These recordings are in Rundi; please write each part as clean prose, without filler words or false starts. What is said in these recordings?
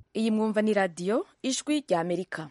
iyi mwumva ni radiyo ijwi rya Amerika.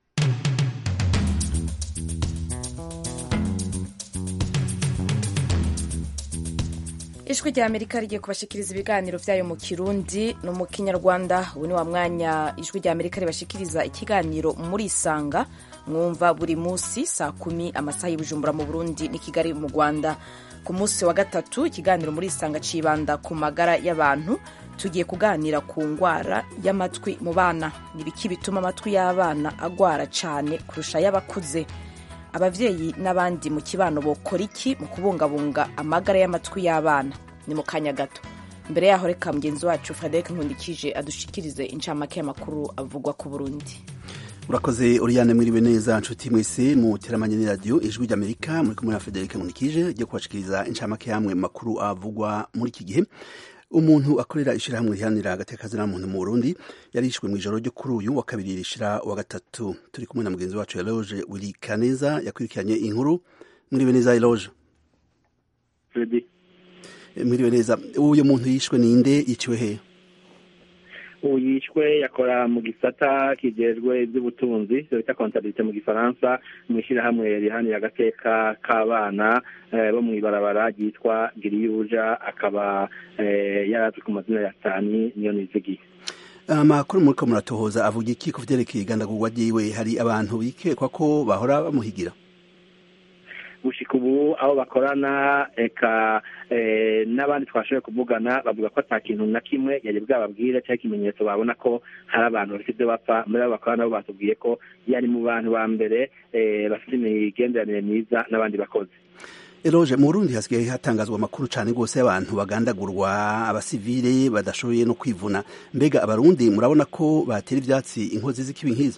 Ijwi rya Amerika rigiye kubashikiriza ibiganiro vyayo mu Kirundi no mu Kinyarwanda. Ubu ni wa mwanya Ijwi rya Amerika ribashikiriza ikiganiro muri Isanga, mwumva buri musi saa 10 amasaha y'Ibujumbura mu Burundi ni Kigali mu Rwanda. Ku musi wa gatatu ikiganiro muri Isanga cibanda ku magara y'abantu. Tugiye kuganira ku ngwara y'amatwi mu bana. Nibiki bituma amatwi y'abana agwara cane kurusha y'abakuze? Abavyeyi n'abandi mu kibano bokora iki mu kubungabunga amagara y'amatwi y'abana? Ni mu kanya gato. Mbere yaho reka mugenzi wacu Frederic Nkundikije adushikirize incamake y'amakuru avugwa ku Burundi. Urakoze Oriane, mwiriwe neza nshuti mwese mu teramanye ni radio Ijwi rya Amerika, muri kumwe na Frederic Nkundikije ryo kubashikiriza incamake yamwe makuru avugwa muri iki gihe. Umuntu akorera ishirahamwe rihanira agateka kazina muntu mu Burundi yarishwe mu ijoro ryo kuri uyu wa kabiri rishira wa gatatu. Turi kumwe na mugenzi wacu Eloge Wilikaneza yakwirikiranye inkuru. Mwiriwe neza Eloge. Fredi. Mwiriwe neza. Uyu muntu yishwe ninde, yiciwe he? Uyishwe yakora mu gisata kijejwe iby'ubutunzi, bita comptabilité mu Gifaransa, mu ishirahamwe rihanira agateka k'abana bo mu ibarabara ryitwa Giriyuja, akaba yarazwi ku mazina ya Tani Niyonizigiye. Amakuru muriko muratohoza avuga iki ku vyerekeye igandagurwa ryiwe? Hari abantu bikekwa ko bahora bamuhigira? Gushika ubu aho bakorana eka n'abandi twashoboye kuvugana bavuga ko ata kintu na kimwe yari bwababwire cyangwa ikimenyetso babona ko hari abantu bafite ibyo bapfa. Muri abo bakorana bo batubwiye ko yari mu bantu ba mbere bafite imigenderanire myiza n'abandi bakozi. Eloge, mu Burundi hasigaye hatangazwa amakuru cyane rwose y'abantu bagandagurwa, abasivile badashoboye no kwivuna. Mbega abarundi murabona ko batera ivyatsi inkozi z'ikibi nk'izo?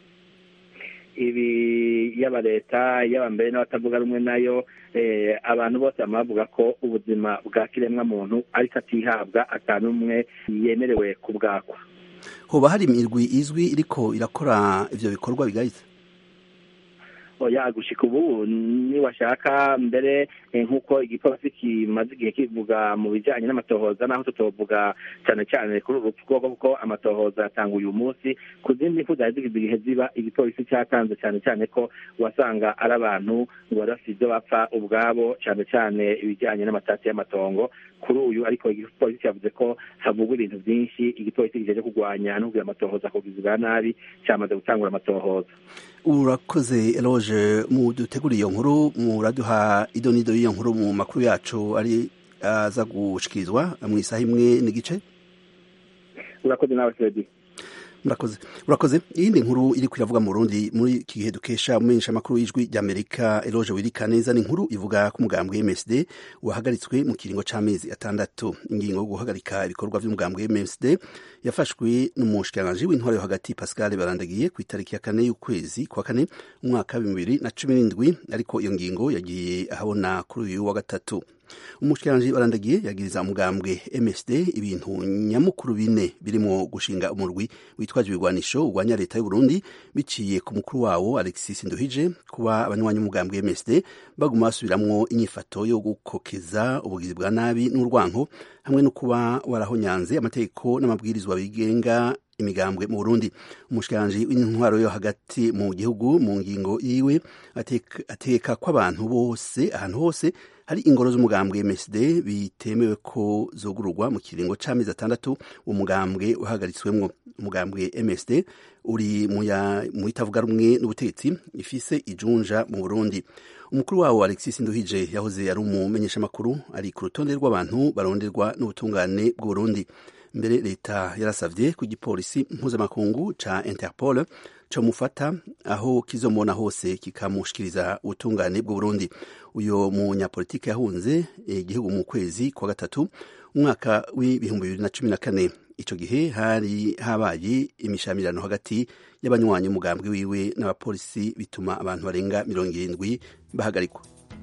Ibi yaba leta yaba mbere n'abatavuga rumwe nayo, abantu bose bamavuga ko ubuzima bwa kiremwa muntu ariko atihabwa atanumwe yemerewe kubwakwa. Hoba hari imirwi izwi iriko irakora ivyo bikorwa bigayitse? Oya, gushika ubu niwashaka mbere nk'uko igipolisi kimaze igihe kivuga mu bijanye n'amatohoza, naho tutovuga cyane cyane kuri ubu kuko amatohoza yatanga uyu munsi. Ku zindi mfu zari zigize igihe ziba, igipolisi cyatanze cyane cyane ko wasanga ari abantu ngo bafite ibyo bapfa ubwabo, cyane cyane ibijyanye n'amatati y'amatongo. Kuri uyu ariko igipolisi yavuze ko havugwa ibintu byinshi. Igipolisi kijeje kurwanya no kugira amatohoza ku bugizi bwa nabi cyamaze gutangura amatohoza. Urakoze Eloge, mudutegura iyo nkuru, muraduha idonido y'iyo nkuru mu makuru yacu ari aza gushikirizwa mu isaha imwe n'igice. Urakoze nawe Fredi. Urakoze. Iyindi nkuru iri kwiravuga mu Burundi muri iki gihe dukesha umenyesha makuru y'Ijwi rya Amerika Eloge Wilikaneza, ni inkuru ivuga ko umugambwe MSD wahagaritswe mu kiringo c'amezi 6. Ingingo yo guhagarika ibikorwa vy'umugambwe MSD yafashwe n'umushikiranganji w'intwaro yo hagati Pascal Barandagiye ku itariki ya 4 y'ukwezi kwa 4 umwaka wa 2017, ariko iyo ngingo yagiye ahabona kuri uyu wa gatatu. Umushikiranganji Barandagiye yagiriza umugambwe MSD ibintu nyamukuru bine birimo gushinga umurwi witwaje ibigwanisho urwanya leta y'u Burundi biciye ku mukuru wawo Alexis Nduhije, kuba abanywanyi umugambwe MSD baguma basubiramwo inyifato yo gukokeza ubugizi bwa nabi n'urwanko, hamwe no kuba warahonyanze amategeko n'amabwirizwa bigenga imigambwe mu Burundi. Umushikiranganji w'intwaro yo hagati mu gihugu mu ngingo yiwe ateka ko abantu bose ahantu hose hari ingoro z'umugambwe MSD bitemewe ko zogururwa mu kiringo c'amezi 6 umugambwe uhagaritswemwo. Umugambwe MSD uri mu itavuga rumwe n'ubutegetsi ifise ijunja mu Burundi. Umukuru wawo Alexis Nduhije yahoze ari umumenyesha makuru, ari ku rutonde rw'abantu baronderwa n'ubutungane bw'u Burundi. Mbere leta yarasavye ku gipolisi mpuzamakungu ca Interpol co mufata aho kizomona hose kikamushikiriza ubutungane bw'u Burundi. Uyo munyapolitike yahunze igihugu mu kwezi kwa gatatu umwaka w'2014. Ico gihe hari habaye imishamirano hagati y'abanywanyi umugambwe wiwe n'abapolisi bituma abantu barenga 70 bahagarikwa.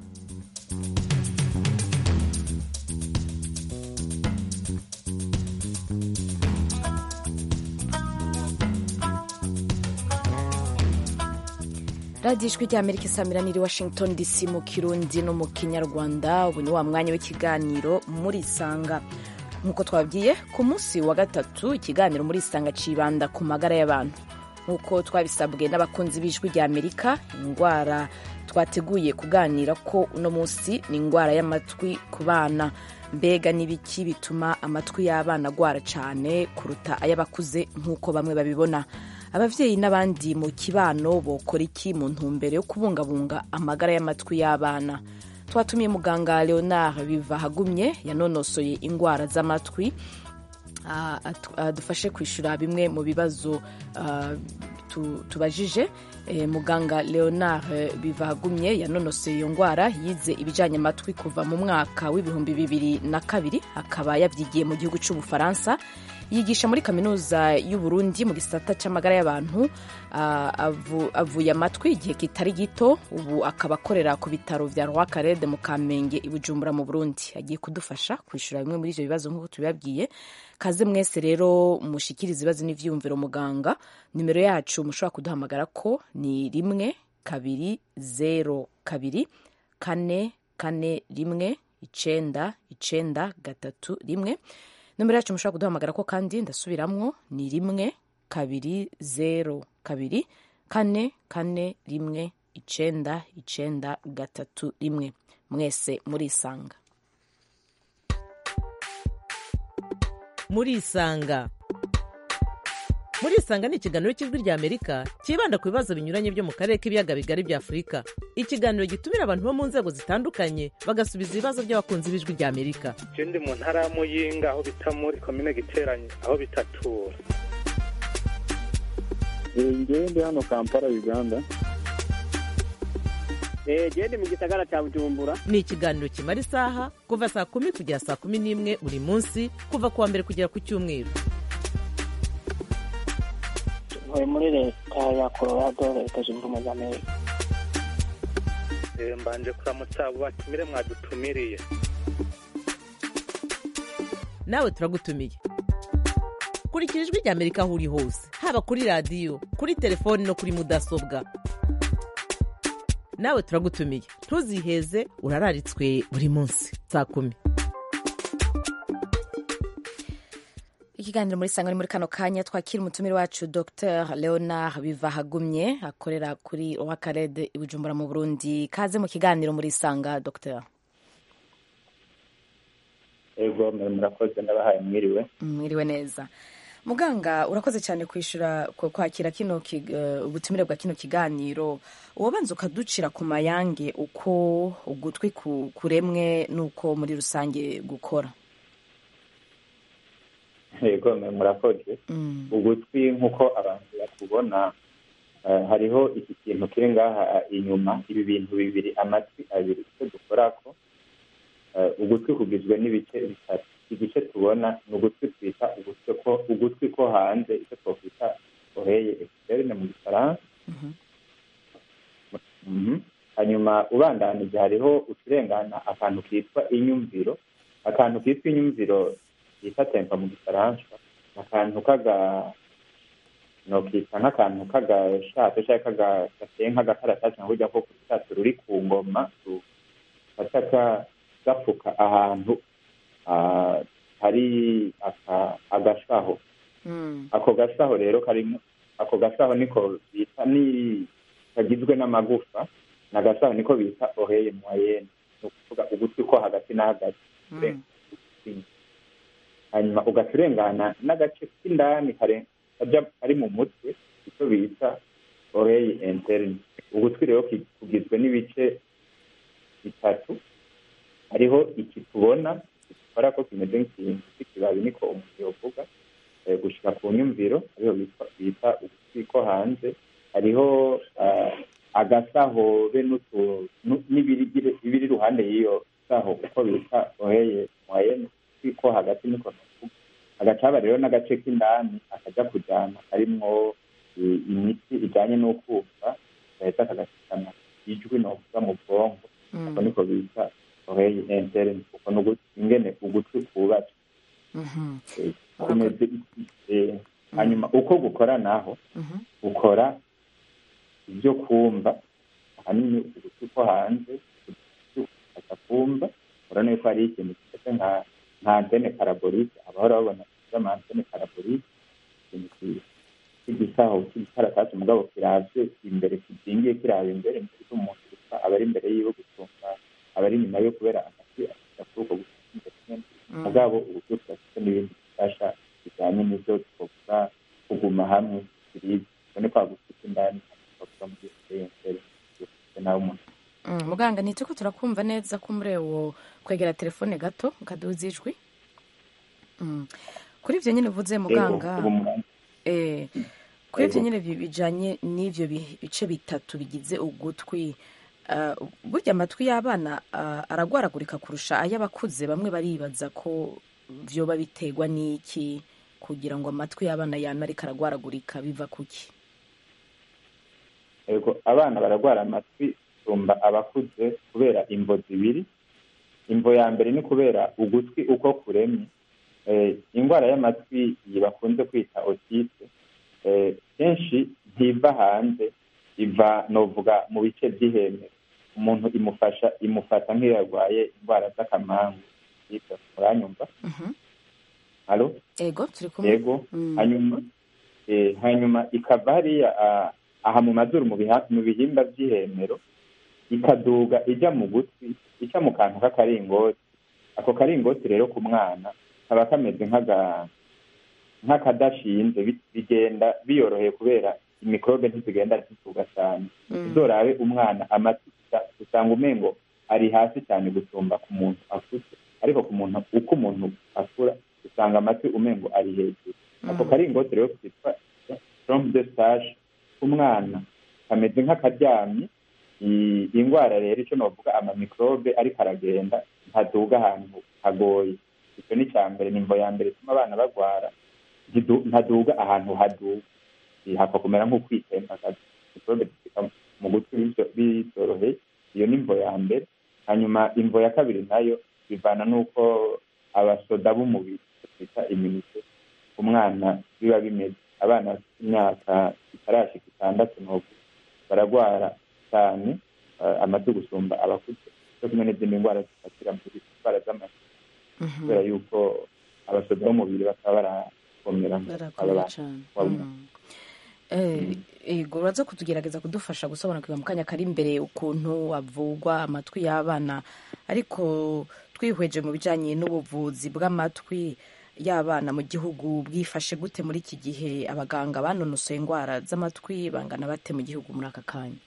radiyo ijwi rya Amerika isamira niri Washington DC mu Kirundi no mu Kinyarwanda. Ubu ni wa mwanya w'ikiganiro muri Isanga. nk'uko twabwiye ku munsi wa gatatu ikiganiro muri isanga cibanda ku magara y'abantu nk'uko twabisabwe n'abakunzi b'ijwi rya amerika. indwara twateguye kuganira ko uno munsi ni indwara y'amatwi ku bana. mbega n'ibiki bituma amatwi y'abana agwara cyane kuruta ay'abakuze nk'uko bamwe babibona? abavyeyi n'abandi mu kibano bokora iki mu ntumbero yo kubungabunga amagara y'amatwi y'abana? twatumiye muganga Leonard Bivahagumye yanonosoye indwara z'amatwi adufashe kwishura bimwe mu bibazo tubajije. muganga Leonard Bivahagumye yanonosoye iyo ndwara, yize ibijanye amatwi kuva mu mwaka w'ibihumbi 2002 akaba yavyigiye mu gihugu c'Ubufaransa. yigisha muri kaminuza y'u Burundi mu gisata c'amagara y'abantu. avuye amatwi igihe kitari gito, ubu akaba akorera ku bitaro vya Roi Karede mu Kamenge i Bujumbura mu Burundi. agiye kudufasha kwishura bimwe muri ivyo bibazo nk'uko tubibabwiye. kaze mwese rero mushikiriza ibibazo n'ivyiyumviro muganga. nimero yacu mushobora kuduhamagara ko ni 1-202-441-991. nomero yacu mushobora kuduhamagara ko kandi ndasubiramwo ni 1-202-441-991. mwese murisanga. murisanga murisanga ni ikiganiro cy'ijwi rya amerika cyibanda ku bibazo binyuranye byo mu karere k'ibiyaga bigari bya afurika. ikiganiro gitumira abantu bo mu nzego zitandukanye bagasubiza ibibazo by'abakunzi b'ijwi rya amerika. je ndi mu ntara ya Muyinga aho bita muri komine Giteranyi aho bitatura. ngewe ndi hano Kampala Uganda. je ndi mu gisagara cya Bujumbura. ni ikiganiro kimara isaha kuva saa 10 kugera saa 11 buri munsi kuva kuwa mbere kugera ku cyumweru. ntuye muri leta ya Colorado, leta zunze ubumwe za Amerika. mbanje kuramutsa abo batumire mwadutumiriye. nawe turagutumiye. kurikira ijwi rya amerika aho uri hose, haba kuri radiyo, kuri telefoni no kuri mudasobwa. nawe turagutumiye, ntuziheze, urararitswe buri munsi saa 10. ikiganiro muri sanga ni muri kano kanya twakira umutumire wacu Dr Leonard Bivahagumye akorera kuri Roi Karede i Bujumbura mu Burundi. kaze mu kiganiro muri sanga Dr. ego murakoze, ndabahaye mwiriwe. mwiriwe neza. muganga urakoze cyane kwakira kino ubutumire bwa kino kiganiro. uwabanza ukaducira ku mayange uko ugutwi kuremwe n'uko muri rusange gukora. yego murakoze. ugutwi nk'uko abantu bakubona, hariho iki kintu kiri ngaha inyuma, ibi bintu bibiri, amatwi abiri icyo dukorako. ugutwi kugizwe n'ibice bitatu. igice tubona ni ugutwi twita ugutwi ko hanze, icyo twakwita oreille externe mu gifaransa. hanyuma ubandanije hariho uturengana akantu kitwa inyumviro. akantu kitwa inyumviro bita tempa mu gifaransa, akantu nokita nk'akantu k'agashato cyangwa gateye nk'agakaratasi nka burya ko kushato ruri ku ngoma, gafata gapfuka ahantu hari agashaho. ako gashaho rero karimo, ako gashaho niko bita, ni kagizwe n'amagufa, na gashaho niko bita oreille moyenne, ni ukuvuga ugutwi ko hagati na hagati. hanyuma ugaturengana n'agace k'indani kari mu mutwe, icyo bita oreille interne. ugutwi rero kugizwe n'ibice bitatu. hariho iki tubona gikora ko kimeze nk'ikintu cy'ikibabi, niko umuntu yovuga, gushika ku nyumviro, ariho bita ugutwi ko hanze. hariho agasaho be n'ibiri iruhande y'iyo saho, uko bita oreille moyenne, ko hagati niko navuga. agacaba rero n'agace k'indani akajya kujyana karimwo imiti ijyanye n'ukumva, gahita kagashikana ijwi novuga mu bwonko. ako niko bita oreille interne, uko ingene ugutwi kubatse. hanyuma uko gukora naho gukora ibyo kumva, ahanini ugutwi ko hanze kumva. urabona ko hari ikintu kimeze nka antene parabolike abahora babona ama antene parabolike igisaho cy'ikaratasi mugabo kiravye imbere kizingiye kiraba imbere umuntu aba ari imbere yiwe gusumba aba ari inyuma yo kubera amatwi akuko gusumba mugabo uburyo twafite n'ibindi bifasha bijyanye n'ibyo twavuga kuguma hamwe biriza ubone kwa gufite indani twavuga mu gihe nawe umuntu muganga nitse ko turakumva neza ko murewo kwegera telefone gato ukaduza ijwi kuri ivyo nyene uvuze muganga kuri ivyo nyene bijanye n'ivyo bice bitatu bigize ugutwi burya amatwi y'abana aragwaragurika kurusha ay'abakuze bamwe baribaza ko vyoba biterwa n'iki kugira ngo amatwi y'abana yame ariko aragwaragurika biva kuki ego abana baragwara amatwi sumba abakuze kubera imvo zibiri imvo ya mbere ni kubera ugutwi uko kuremye indwara y'amatwi bakunze kwita otite kenshi ntiva hanze iva novuga mu bice by'ihembe umuntu imufata nk'iyo yarwaye indwara z'akamangu yitwa muranyumva halo ego turi kumwe ego hanyuma ikava hariya aha mu mazuru mu bihimba by'ihemero ikaduga ijya mu gutwi ica mu kantu k'akaringoti ako karingoti rero ku mwana kaba kameze nk'akadashinze bigenda biyoroheye kubera imikorobe ntizigenda zituga cyane uzorabe umwana amatwi usanga umengo ari hasi cyane gusumba ku muntu akuze ariko ku muntu uko umuntu akura usanga amatwi umengo ari hejuru ako karingoti rero kitwa trompe de stage ku mwana kameze nk'akaryamye indwara rero icyo novuga amamikorobe ariko aragenda ntaduga ahantu hagoye icyo ni icya mbere nimbo ya mbere ituma abana bagwara ntaduga ahantu haduga hapfa kumera nk'ukwitembagaza mikorobe zifika mu gutwi bitoroheye iyo ni imvo ya mbere hanyuma imvo ya kabiri nayo bivana n'uko abasoda b'umubiri twita iminite umwana biba bimeze abana bafite imyaka itarashika 6 baragwara cyane amatwi gusumba abakuze cyo kumwe n'izindi ndwara zifatira mu ndwara z'amatwi kubera yuko abasoda b'umubiri bakaba barakomera ego uraza kutugerageza kudufasha gusobanukirwa mu kanya kari imbere ukuntu avugwa amatwi y'abana ariko twihweje mu bijanye n'ubuvuzi bw'amatwi y'abana mu gihugu bwifashe gute muri iki gihe abaganga banonosoye indwara z'amatwi bangana bate mu gihugu muri aka kanya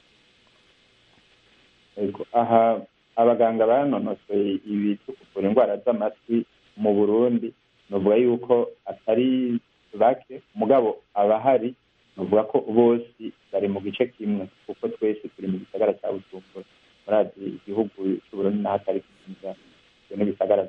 aha abaganga banonosoye ibyo kuvura indwara z'amatwi mu Burundi novuga yuko atari bake mugabo abahari novuga ko bose bari mu gice kimwe kuko twese turi mu gisagara cya Bujumbura murazi igihugu cy'Uburundi n'ahatari kugira no gisagara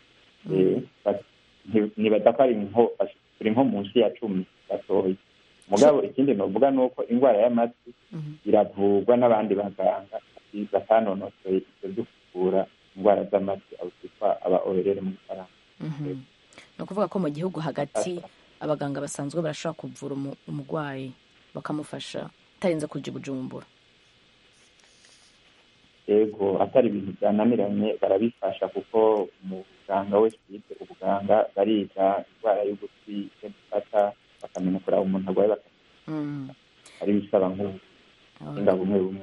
nibaza ko ari turi nko munsi ya 10 gatoya mugabo ikindi novuga nuko indwara y'amatwi iravurwa n'abandi baganga batanonosoye ibyo byo kuvura indwara z'amatwi abo twitwa aba orerere mu Faransa no kuvuga ko mu gihugu hagati abaganga basanzwe barashobora kuvura umurwayi bakamufasha atarinze kuja Bujumbura ego atari ibintu byananiranye barabifasha kuko umuganga wese yize ubuganga bariga indwara y'ugutwi ifata bakamenya kuraba umuntu arwaye bakamenya ari bisaba nk'ubuhinga bumwe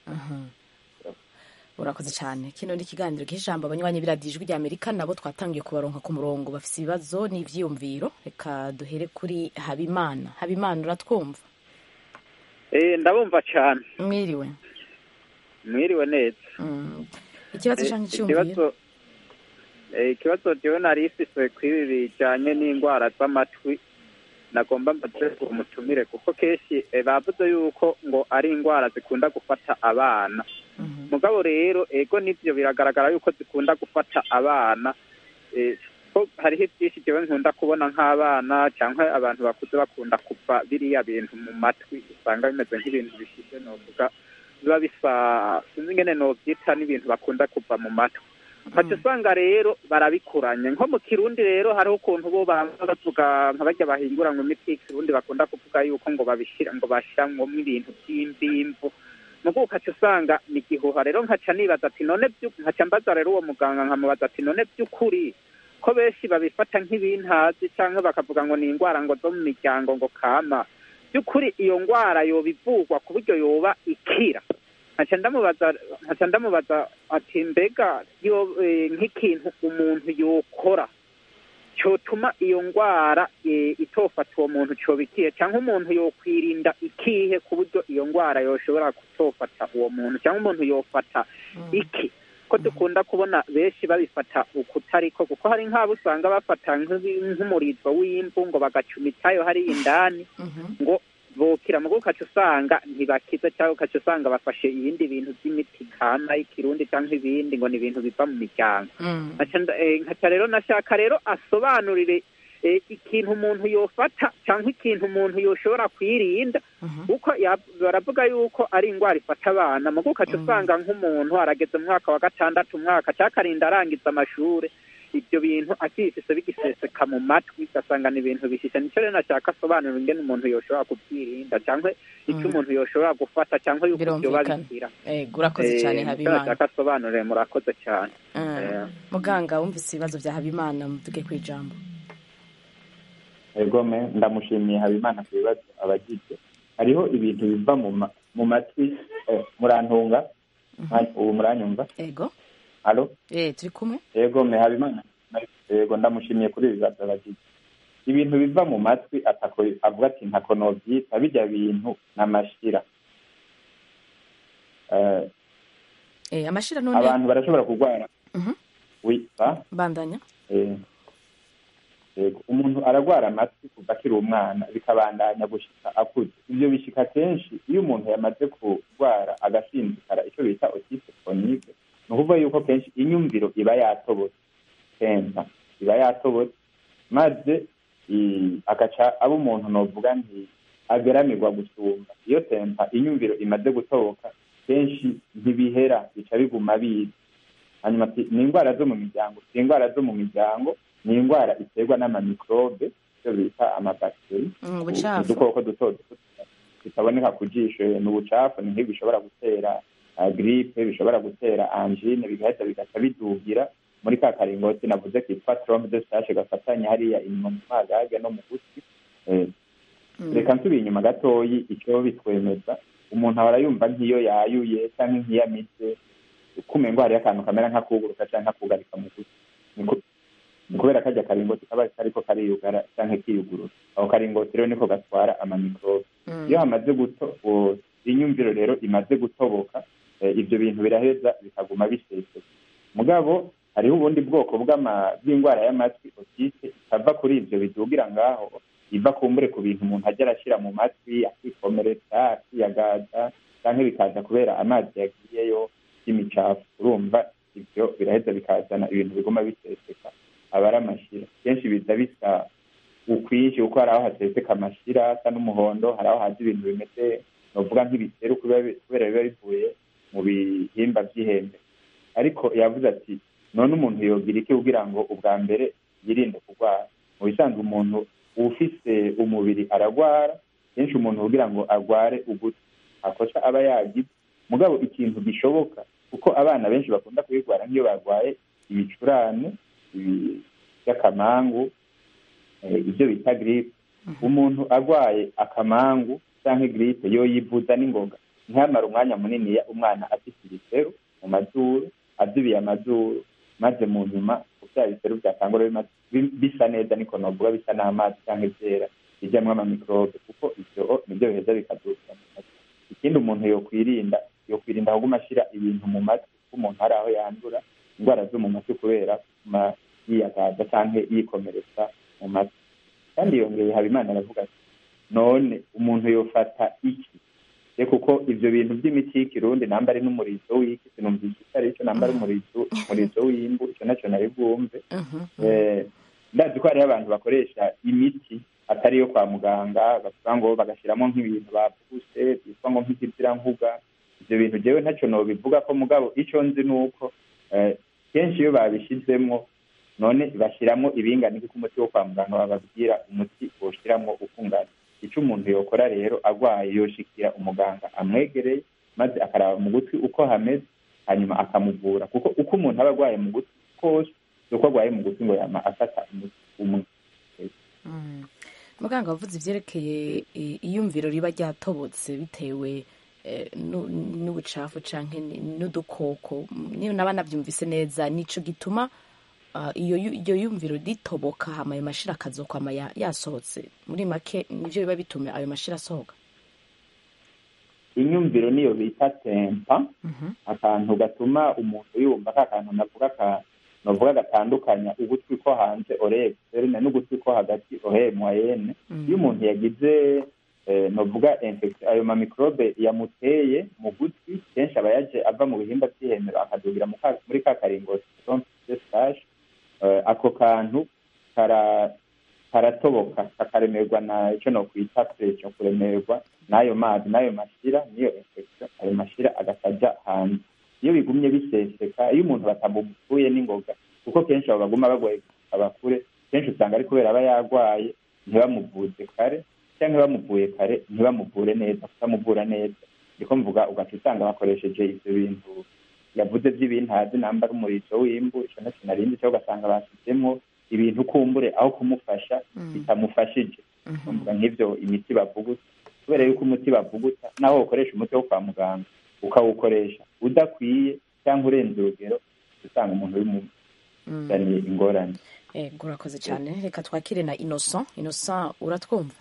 urakoze cyane kino ni ikiganiro cy'ijambo abanywanyi biradijwe rya Amerika nabo twatangiye kubaronka ku murongo bafite ibibazo n'ivyiyumviro reka duhere kuri Habimana uratwumva ndabumva cyane mwiriwe neza ikibazo cyangwa icyumviro ikibazo jewe nari ifise kwibi bijanye n'indwara z'amatwi nagomba mbaze umutumire kuko kenshi bavuze yuko ngo ari indwara zikunda gufata abana mugabo rero ego nivyo biragaragara yuko zikunda gufata abana ko hariho byinshi jewe nkunda kubona nk'abana cyangwa abantu bakuze bakunda kuva biriya bintu mu matwi usanga bimeze nk'ibintu bishishe novuga biba bisa sinzi ingene novyita n'ibintu bakunda kuva mu matwi ati usanga rero barabikuranye nko mu Kirundi rero hariho ukuntu bo bavuga nka bajya bahingura ngo imiti y'Ikirundi bakunda kuvuga yuko ngo bashiramwo ibintu by'imbimvu nuko ukaca usanga ni gihuha rero nkaca nibaza ati none nkaca mbaza rero uwo muganga nkamubaza ati none by'ukuri ko benshi babifata nk'ibintazi cyangwa bakavuga ngo ni indwara ngo zo mu miryango ngo kama by'ukuri iyo ndwara yoba ivurwa ku buryo yoba ikira. nkaca ndamubaza ati mbega nk'ikintu umuntu yokora cyotuma iyo ndwara itofata uwo muntu cyoba ikihe, cyangwa umuntu yokwirinda ikihe ku buryo iyo ndwara yoshobora kutofata uwo muntu, cyangwa umuntu yofata iki, ko dukunda kubona benshi babifata ukutariko, kuko hari nk'abo usanga bafata nk'umurizo w'imvu ngo bagacumitayo hariya indani ngo bokira, mugo ukaca usanga ntibakiza, cyangwa ukaca usanga bafashe ibindi bintu by'imiti kama y'ikirundi cyangwa ibindi ngo ni ibintu biva mu miryango. nkaca rero nashaka rero asobanurire ikintu umuntu yofata cyangwa ikintu umuntu yoshobora kwirinda, kuko baravuga yuko ari indwara ifata abana, mugo ukaca usanga nk'umuntu arageze mu mwaka wa 6 umwaka cyakarinda arangiza amashuri, ibyo bintu akifise bigiseseka mu matwi, ugasanga ni ibintu bishisha. Nicyo rero nashaka asobanura ingene umuntu yoshobora kubyirinda, cyangwa icyo umuntu yoshobora gufata, cyangwa yuko ibyo babikira. Urakoze cyane Habimana. Nashaka asobanure, murakoze cyane. Muganga, wumvise ibibazo bya Habimana, muvuge ku ijambo. Egome, ndamushimiye Habimana ku bibazo abagize. Hariho ibintu biva mu matwi, murantunga ubu muranyumva? Ego. Halo? Turi kumwe. Yego Habimana. Yego, ndamushimiye kuri ibibazo abagize. Ibintu biva mu matwi avuga ati ntako novyita, bijya bintu n'amashira. Amashira none abantu barashobora kurwara. Bandanya. Yego, umuntu aragwara amatwi kuva akiri umwana bikabandanya gushika akuze. Ibyo bishika kenshi iyo umuntu yamaze kurwara agasinzikara, icyo bita otite chronique. Nukuvuga yuko kenshi inyumviro iba yatobotse, tempa iba yatobotse, maze agaca abo umuntu novuga nti ageramirwa gusumba. Iyo tempa inyumviro imaze gutoboka kenshi ntibihera, bica biguma biza. Hanyuma ni indwara zo mu miryango, si indwara zo mu miryango, ni indwara iterwa n'amamikrobe, icyo bita amabakiteri, udukoko duto duto tutaboneka ku jisho. N'ubucafu ni nk'ibi bishobora gutera gripe, bishobora gutera angine, bigahita bigaca bidugira muri ka karingoti navuze kitwa trompe de stage gafatanya hariya inyuma mu magage no mu gutwi. Reka nsubiye inyuma gatoyi, icyo bitwemeza umuntu ahora yumva nk'iyo yayuye cyangwa nk'iyamitse, kumengo hariyo akantu kamera nk'akuguruka cyangwa nk'akugarika mu gutwi, ni kubera kajya karingoti kaba kariko kariyugara cyangwa kiyugurura. Aho karingoti rero niko gatwara amamikrobe. Iyo hamaze inyumviro rero imaze gutoboka, ibyo bintu biraheza bikaguma biseseka. Mugabo hariho ubundi bwoko bw'indwara y'amatwi otite itava kuri ibyo bidugira ngaho, iva kumbure ku bintu umuntu ajya arashyira mu matwi, akikomeretsa, akiyagaza, cyangwa bikaza kubera amazi yagiyeyo y'imicafu. Urumva ibyo biraheza bikazana ibintu biguma biseseka, aba ari amashira. Kenshi biza bisa ukwinshi, kuko hari aho haseseka amashira asa n'umuhondo, hari aho haza ibintu bimeze novuga nk'ibiseru kubera biba bivuye mu bihimba by'ihembe. Ariko yavuze ati none umuntu yogira iki kugira ngo ubwa mbere yirinde kurwara? Mu bisanzwe umuntu ufise umubiri aragwara, kenshi umuntu kugira ngo agware ugutwi akosa aba yagize. Mugabo ikintu gishoboka, kuko abana benshi bakunda kubigwara nk'iyo barwaye ibicurane by'akamangu, ibyo bita gripe. Umuntu agwaye akamangu cyangwa gripe yo yivuza n'ingoga, ntihamara umwanya munini umwana afite ibiseru mu mazuru, adubiye amazuru, maze mu nyuma bya biseru byatangura bisa neza, niko novuga bisa n'amazi cyangwa ibyera bijyamo amamikrobe, kuko ibyo nibyo biheza bikadukira mu matwi. Ikindi umuntu yokwirinda kuguma ashyira ibintu mu matwi, kuko umuntu hari aho yandura indwara zo mu matwi kubera yiyagaza cyangwa yikomeretsa mu matwi. Kandi yongeye Habimana aravuga ati none umuntu yofata iki? Kuko ibyo bintu by'imiti y'ikirundi namba ari n'umurizo w'iki, sinumvise ari icyo namba ari umurizo w'imbu, icyo nacyo nari bwumve. Ndazi ko hariho abantu bakoresha imiti atari yo kwa muganga, bavuga ngo bagashyiramo nk'ibintu bapfuse byitwa ngo nk'ikizira-nkuga. Ibyo bintu jewe ntacyo nobivuga ko, mugabo icyo nzi ni uko kenshi iyo babishyizemo none bashyiramo ibingana iki umuti wo kwa muganga bababwira umuti boshyiramo ukungana. Icyo umuntu yokora rero agwaye yoshikira umuganga amwegereye, maze akaraba mu gutwi uko hameze, hanyuma akamuvura. Kuko uko umuntu aba agwaye mu gutwi kose uko agwaye mu gutwi ngo yama afata umuti umwe. muganga wavuze ivyerekeye iyumviro riba ryatobotse bitewe n'ubucafu canke n'udukoko, niyo naba navyumvise neza, nico gituma iyo yumviro ritoboka hama ayo mashira akazokwama yasohotse. Muri make nivyo biba bituma ayo mashira asohoka. Inyumviro niyo bita tempa, akantu gatuma umuntu yumva kakantu navuga gatandukanya ugutwi ko hanze oreille externe n'ugutwi ko hagati oreille moyenne. Iyo umuntu yagize novuga infection, ayo ma microbe yamuteye mu gutwi, kenshi aba yaje ava mu bihimba by'ihemero akadugira muri ka karingoti stage, ako kantu karatoboka kakaremerwa na ico no kwita pression, kuremerwa n'ayo mazi n'ayo mashira niyo infection, ayo mashira agatajya hanze. Iyo bigumye biseseka, iyo umuntu batamupfuye n'ingoga, kuko kenshi abo baguma bagwaye abakure, kenshi usanga ari kubera aba yagwaye ntibamuvuze kare, cyangwa bamuvuye kare ntibamuvure neza, kutamuvura neza. Ndiko mvuga ugaca usanga bakoresheje ivyo bintu yavuze by'ibintazi, namba ari umurizo w'imbu, ico na kinarindi, cyangwa ugasanga basizemwo ibintu kumbure aho kumufasha bitamufashije. Mvuga nk'ivyo imiti bavuguta, kubera yuko umuti bavuguta naho ukoresha umuti wo kwa muganga ukawukoresha udakwiye cyangwa urenze urugero, usanga umuntu bimuzaniye ingorane. Urakoze cyane. Reka twakire na Innocent. Innocent, uratwumva?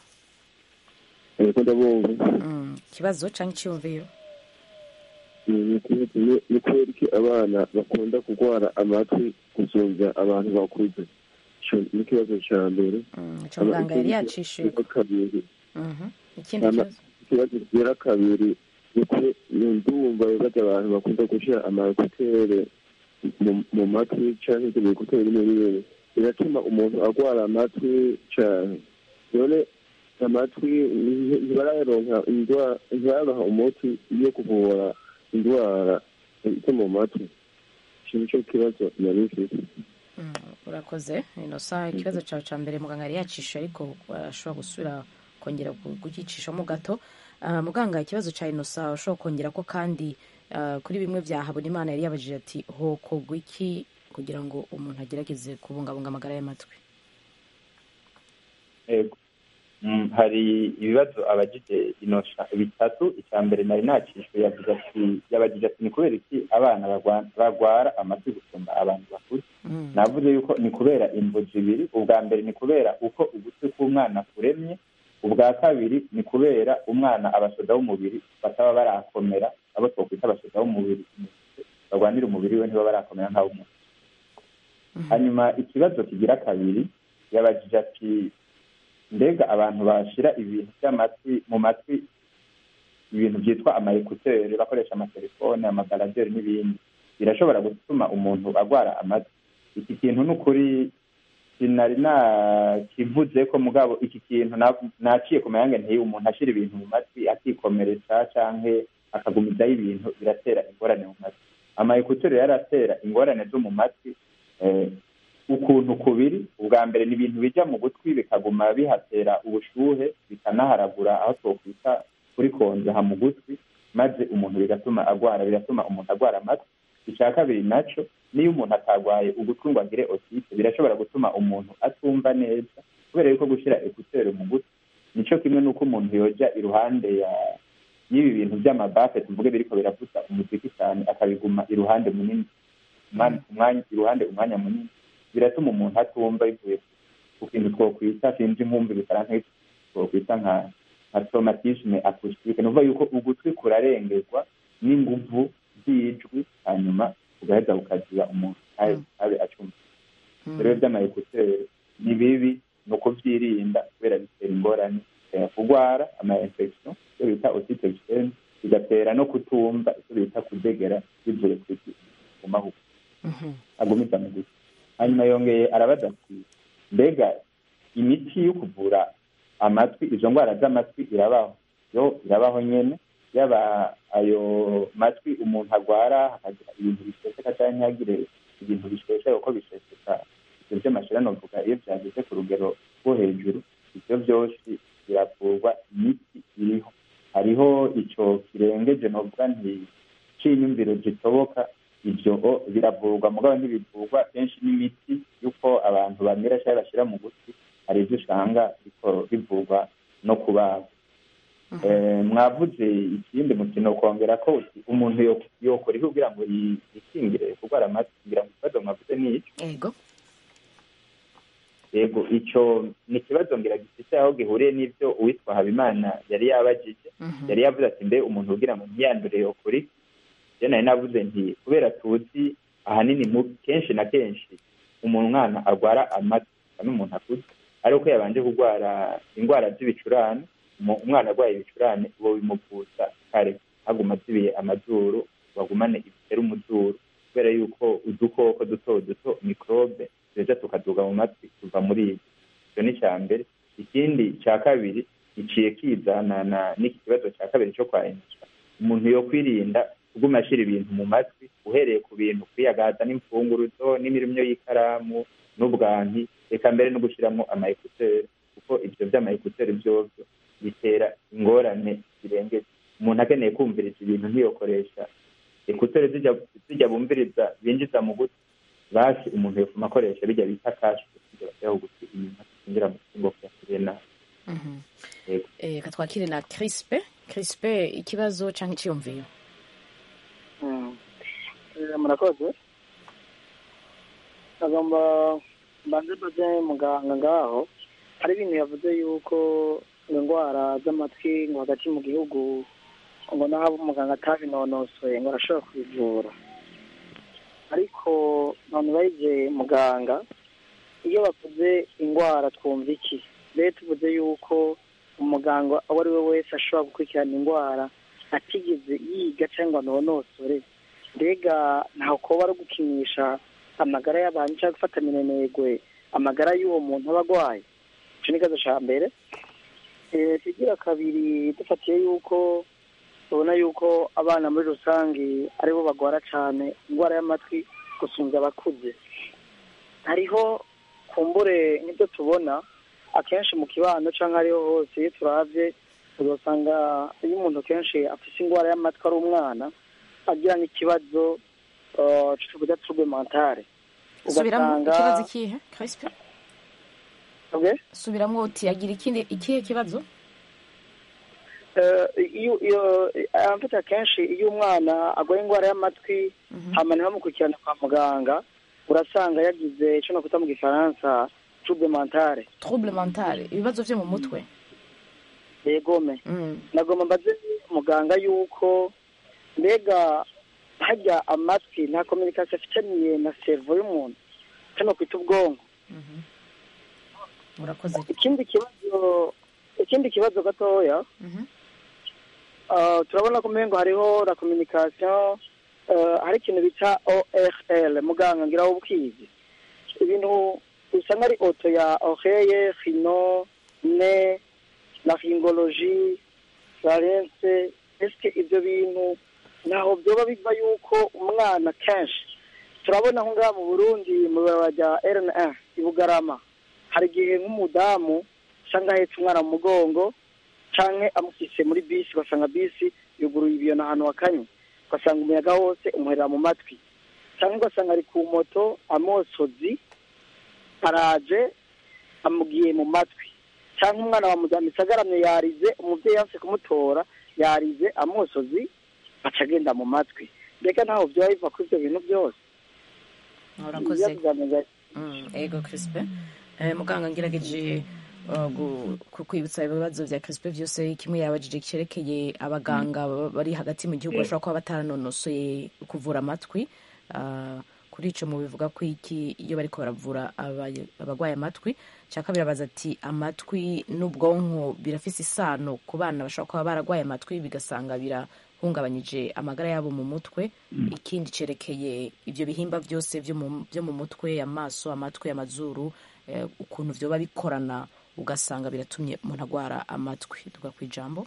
Ikibazo cyangwa icyumviro? Ni kubera iki abana bakunda kurwara amatwi gusumvya abantu bakuze? Ni ikibazo cya mbere. Muganga yari yacishuye. Ikindi kibazo kigira kabiri, ndumva bajya abantu bakunda gushyira amaekutere mu matwi cyangwa ibyo bikutere bimwe biratuma umuntu arwara amatwi cyane. None amatwi ntibararonka umuti yo kuvura indwara zo mu matwi. Iki nicyo kibazo nari mfite. Urakoze Innocent. Ikibazo cyawe cya mbere muganga yari yacishuye, ariko ashobora gusubira kongera kugicishamo gato. Muganga, ikibazo cya Innocent ushobora kongera ko kandi kuri bimwe bya Habonimana yari yabajije ati hokorwa iki kugira ngo umuntu agerageze kubungabunga amagara y'amatwi? Hari ibibazo abajije Innocent bitatu. Icya mbere nari nacishwe, yabajije ati ni kubera iki abana bagwara amatwi gusumba abantu bakuru? Navuze yuko ni kubera imvo zibiri. Ubwa mbere ni kubera uko ugutwi k'umwana kuremye, ubwa kabiri ni kubera umwana abasoda b'umubiri bataba barakomera, abo twokwita abasoda b'umubiri barwanira umubiri we ntibaba barakomera nk'ab'umuntu. Hanyuma ikibazo kigira kabiri, yabajije ati mbega abantu bashira ibintu by'amatwi mu matwi, ibintu byitwa amaekutere, bakoresha amatelefone, amabaladeri n'ibindi, birashobora gutuma umuntu agwara amatwi. Iki kintu n'ukuri sinari nakivuze ko, mugabo iki kintu naciye ku mayange ntiyi umuntu ashira ibintu mu matwi akikomeretsa canke akagumizaho ibintu, biratera ingorane mu matwi. Amaekutere yaratera ingorane zo mu matwi ukuntu kubiri. Ubwa mbere ni ibintu bija mu gutwi bikaguma bihatera ubushuhe, bikanaharagura aho twokwita kuri konja mu gutwi, maze umuntu biratuma umuntu agwara amatwi. Icya kabiri naco, niyo umuntu atagwaye ugutwi ngo agire otite, birashobora gutuma umuntu atumva neza, kubera yuko gushyira ekutere mu gutwi nico kimwe n'uko umuntu yoja iruhande y'ibi bintu by'amabafe tuvuge biriko biravuza umuziki cyane, akabiguma iruhande munini umwanya munini, biratuma umuntu atumva bivuye ku kintu twokwita, sinzi nkumva bifaransa twokwita nka traumatisme acoustique. Nuvuga yuko ugutwi kurarengerwa n'inguvu z'ijwi, hanyuma ugaheza ukagira umuntu abe acumva. Rero by'amaekutere ni bibi, ni ukuvyirinda kubera bitera ingorane, kugwara ama-infection iyo bita otite externe, bigatera no kutumva icyo bita kudegera bivuye ku mahugu agumiza mu gutwi. Hanyuma yongeye arabaza ati mbega imiti yo kuvura amatwi, izo ndwara z'amatwi irabaho nyene, yaba ayo matwi umuntu agwara hakagira ibintu bisheseka cyangwa ntihagire ibintu bisheseka uko bisheseka, ibyo by'amashira novuga iyo byageze ku rugero rwo hejuru, ibyo byose biravurwa, imiti iriho. Hariho ico kirengeje novuga nti c'inyumviro gitoboka, ibyo biravurwa mugabo ntibivurwa kenshi n'imiti y'uko abantu bamira cyangwa bashyira mu gutwi hari ibyo usanga bivurwa no kubaga. Mwavuze ikindi mukino kongera ko umuntu yokora iki kugira ngo yikingire kurwara amatwi kugira ngo ikibazo mwavuze ni iki? Yego icyo ni ikibazo ngira gifite aho gihuriye n'ibyo uwitwa Habimana yari yabajije. Yari yavuze ati mbe umuntu kugira ngo ntiyandure yokora iki? Nari navuze nti kubera tuzi ahanini kenshi na kenshi umwana arwara amatwi n'umuntu akuze ariko yabanje kurwara indwara z'ibicurane. Umwana arwaye ibicurane uwo bimuvuza kare haguma zibiye amazuru bagumane ibitera umuzuru kubera yuko udukoko duto duto mikrobe tuza tukaduga mu matwi tuva muri ibyo. Icyo ni icya mbere. Ikindi cya kabiri giciye kizana n'iki kibazo cya kabiri cyo kwahinisha. Umuntu yo kwirinda kuguma ashyira ibintu mu matwi uhereye ku bintu kwiyagaza n'imfunguruzo n'imirimo y'ikaramu n'ubwanti reka mbere no gushyiramo amayekuteri kuko ibyo by'amayekuteri byovyo bitera ingorane zirengeje. Umuntu akeneye kumviriza ibintu ntiyokoresha ekuteri zijya bumviriza binjiza mu gutwi basi umuntu yofuma akoresha bijya bita kashi kugira bashyiraho gutwi inyuma kingira mu kingo cyakiriye nabi. Katwakire na Crispe ikibazo canke iciyumviyo. Murakoze. Agomba mbanze baze muganga ngaho hari ibintu yavuze yuko indwara z'amatwi ngo hagati mu gihugu ngo naho umuganga atabinonosoye ngo arashobora kubivura, ariko none bayize muganga iyo bavuze indwara twumva iki? Rero tuvuze yuko umuganga uwo ari we wese ashobora gukurikirana indwara atigeze yiga cyangwa anonosore, mbega ntaho kuba ari gukinisha amagara y'abantu cyangwa gufata minenegwe amagara y'uwo muntu aba arwaye? Icyo ni ikibazo cya mbere. Kigira kabiri dufatiye yuko tubona yuko abana muri rusange aribo bagwara cyane indwara y'amatwi gusumba abakuze. Hariho kumbure nk'ibyo tubona akenshi mu kibano cyangwa ariho hose iyo turavye uzasanga iyo umuntu kenshi afite indwara y'amatwi ari umwana agira n'ikibazo cyo tuvuga trouble mentale. Subiramo ikibazo ikihe Crispe? Subiramo uti agira ikihe kibazo? Amfite akenshi iyo umwana agwaye indwara y'amatwi hama ntibamukurikirana kwa muganga urasanga yagize icyo nakwita mu gifaransa trouble mentale. Trouble mentale, ibibazo byo mu mutwe. Yegome. Nagomba mbaze muganga yuko mbega hajya amatwi nta communication afitaniye na cerveau y'umuntu cyangwa kwita ubwonko. Murakoze. Ikindi kibazo gatoya, turabona ko mengo hariho la communication, hari ikintu bita ORL muganga ngira ubukizi ibintu usanga ari auto ya oreille, rhino, nez, laryngologie, larynx. Eske ibyo bintu naho byoba biva yuko umwana kenshi turabona aho ngaha mu Burundi mu bajya RN1 ibugarama hari igihe nk'umudamu cyangwa ahetse umwana mu mugongo canke amufise muri bisi basanga bisi yuguruye ibiyo n'ahantu hakanye ugasanga umuyaga wose umuherera mu matwi, cyangwa ugasanga ari ku moto amosozi araje amugiye mu matwi, cyangwa umwana bamuzamitse agaramye yarize umubyeyi yanse kumutora yarize amosozi aca agenda mu matwi. Mbega ntaho byoba biva kuri ibyo bintu byose? Urakoze. Ego Crispe. Muganga ngerageje kukwibutsa ibibazo bya Crispe byose kimwe yabajije cyerekeye abaganga bari hagati mu gihugu bashobora kuba bataranonosoye kuvura amatwi. Kuri ico mu bivuga ko iki iyo bariko baravura abagwaye amatwi. Cyakabiri abaza ati amatwi n'ubwonko birafise isano ku bana bashobora kuba baragwaye amatwi bigasanga birahungabanyije amagara yabo mu mutwe. Ikindi cerekeye ivyo bihimba byose byo mu mutwe, amaso, amatwi, amazuru, ukuntu vyoba bikorana ugasanga biratumye umuntu agwara amatwi. Tuga kwijambo.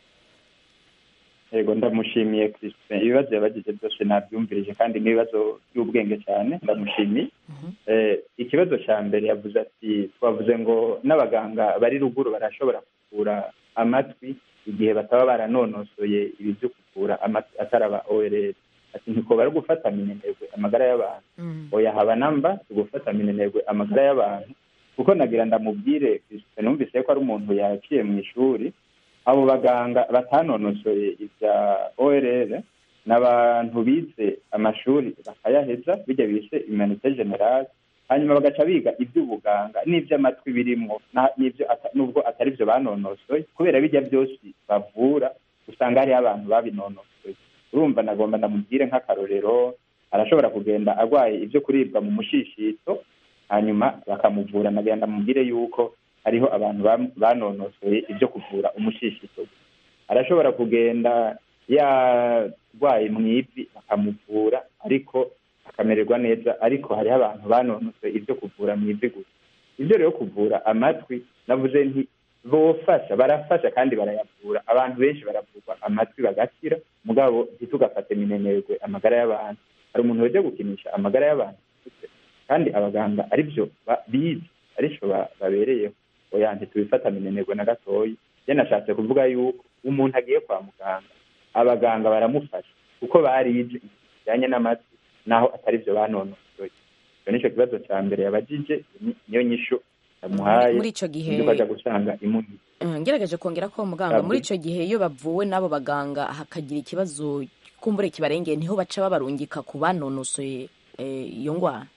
Yego ndamushimiye Christian, ibibazo yabagize byose nabyumvirije kandi n'ibibazo by'ubwenge cyane ndamushimiye. Ikibazo cya mbere yavuze ati twavuze ngo n'abaganga bari ruguru barashobora kuvura amatwi igihe bataba baranonosoye ibyo kuvura amatwi ataraba ORL, ati ntikoba ari gufata minenegwe amagara y'abantu oya haba namba tugufata minenegwe amagara y'abantu kuko nagira ndamubwire numvise ko ari umuntu yaciye mu ishuri abo baganga batanonosoye ibya ORL n'abantu bize amashuri bakayaheza bijya bise humanité générale hanyuma bagaca biga iby'ubuganga n'iby'amatwi birimwo n'ibyo nubwo atari byo banonosoye kubera bijya byose bavura usanga hari abantu babinonosoye urumva nagomba ndamubwire nk'akarorero arashobora kugenda arwaye ibyo kuribwa mu mushishito hanyuma bakamuvura nagira ndamubwire yuko hariho abantu banonosoye ibyo kuvura umushishito arashobora kugenda yarwaye mu ivi bakamuvura ariko akamererwa neza ariko hariho abantu banonosoye ibyo kuvura mu ivi gusa ibyo rero kuvura amatwi navuze nti bofasha barafasha kandi barayavura abantu benshi baravurwa amatwi bagakira mugabo ntitugafate minenegwe amagara y'abantu hari umuntu wajya gukinisha amagara y'abantu kandi abaganga aribyo bize aricyo babereyeho oya ntitubifata minenegwe na gatoyi nashatse kuvuga yuko umuntu agiye kwa muganga abaganga baramufasha kuko barize bijyanye n'amatwi naho atari byo banonosoye icyo nicyo kibazo cya mbere yabajije niyo nyishu yamuhaye muri icyo gihe ukajya gusanga imunyi ngerageje kongera ko muganga muri icyo gihe iyo bavuwe n'abo baganga hakagira ikibazo kumbure kibarengeye niho baca babarungika ku banonosoye iyo ndwara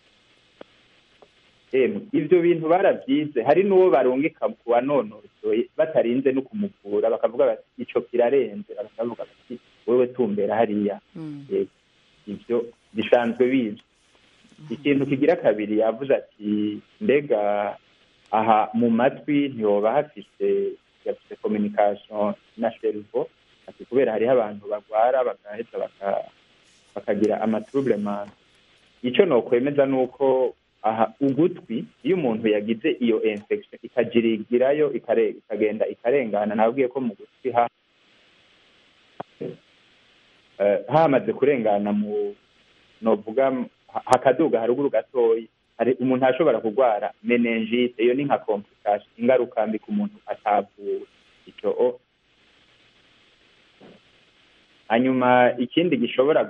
ibyo bintu barabyize hari n'uwo barungika ku banonosoye batarinze no kumuvura bakavuga bati icyo kirarenze bakavuga bati wowe tumbera hariya ibyo bisanzwe bize ikintu kigira kabiri yavuze ati mbega aha mu matwi ntihoba hafite communication na cerveau ati kubera hariho abantu bagwara bagaheza bakagira amatroublema icyo nokwemeza nuko aha ugutwi iyo umuntu yagize iyo infection ikagirigirayo ikagenda ikarengana nabwiye ko mu gutwi hamaze kurengana mu novuga hakaduga haruguru gatoyi hari umuntu ashobora kurwara meningite iyo ni nka complication ingaruka mbi ku muntu atavuwe icyo hanyuma ikindi gishobora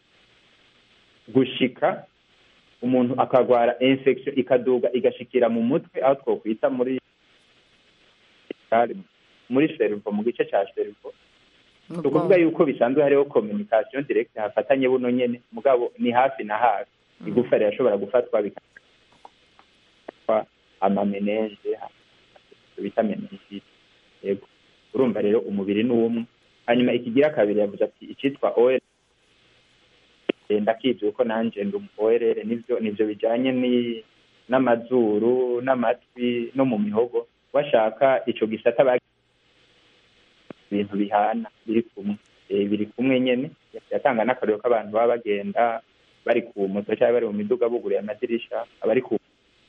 gushika umuntu akagwara infection ikaduga igashikira mu mutwe aho twokwita muri cerveau mu gice cya cerveau ukuvuga yuko bisanzwe hariho communication direct hafatanye buno nyene mugabo ni hafi na hafi igufa rirashobora gufatwa bikaba amamenenge bita meningite yego urumva rero umubiri ni umwe hanyuma ikigira kabiri yavuze ati icitwa ORL ndakije uko nanje ndi ORL nivyo bijanye n'amazuru n'amatwi no mu mihogo washaka ico gisata ibintu bihana biri kumwe nyene yatanga n'akarero k'abantu baba bagenda bari ku moto cyangwa bari mu miduga buguruye amadirisha abari ku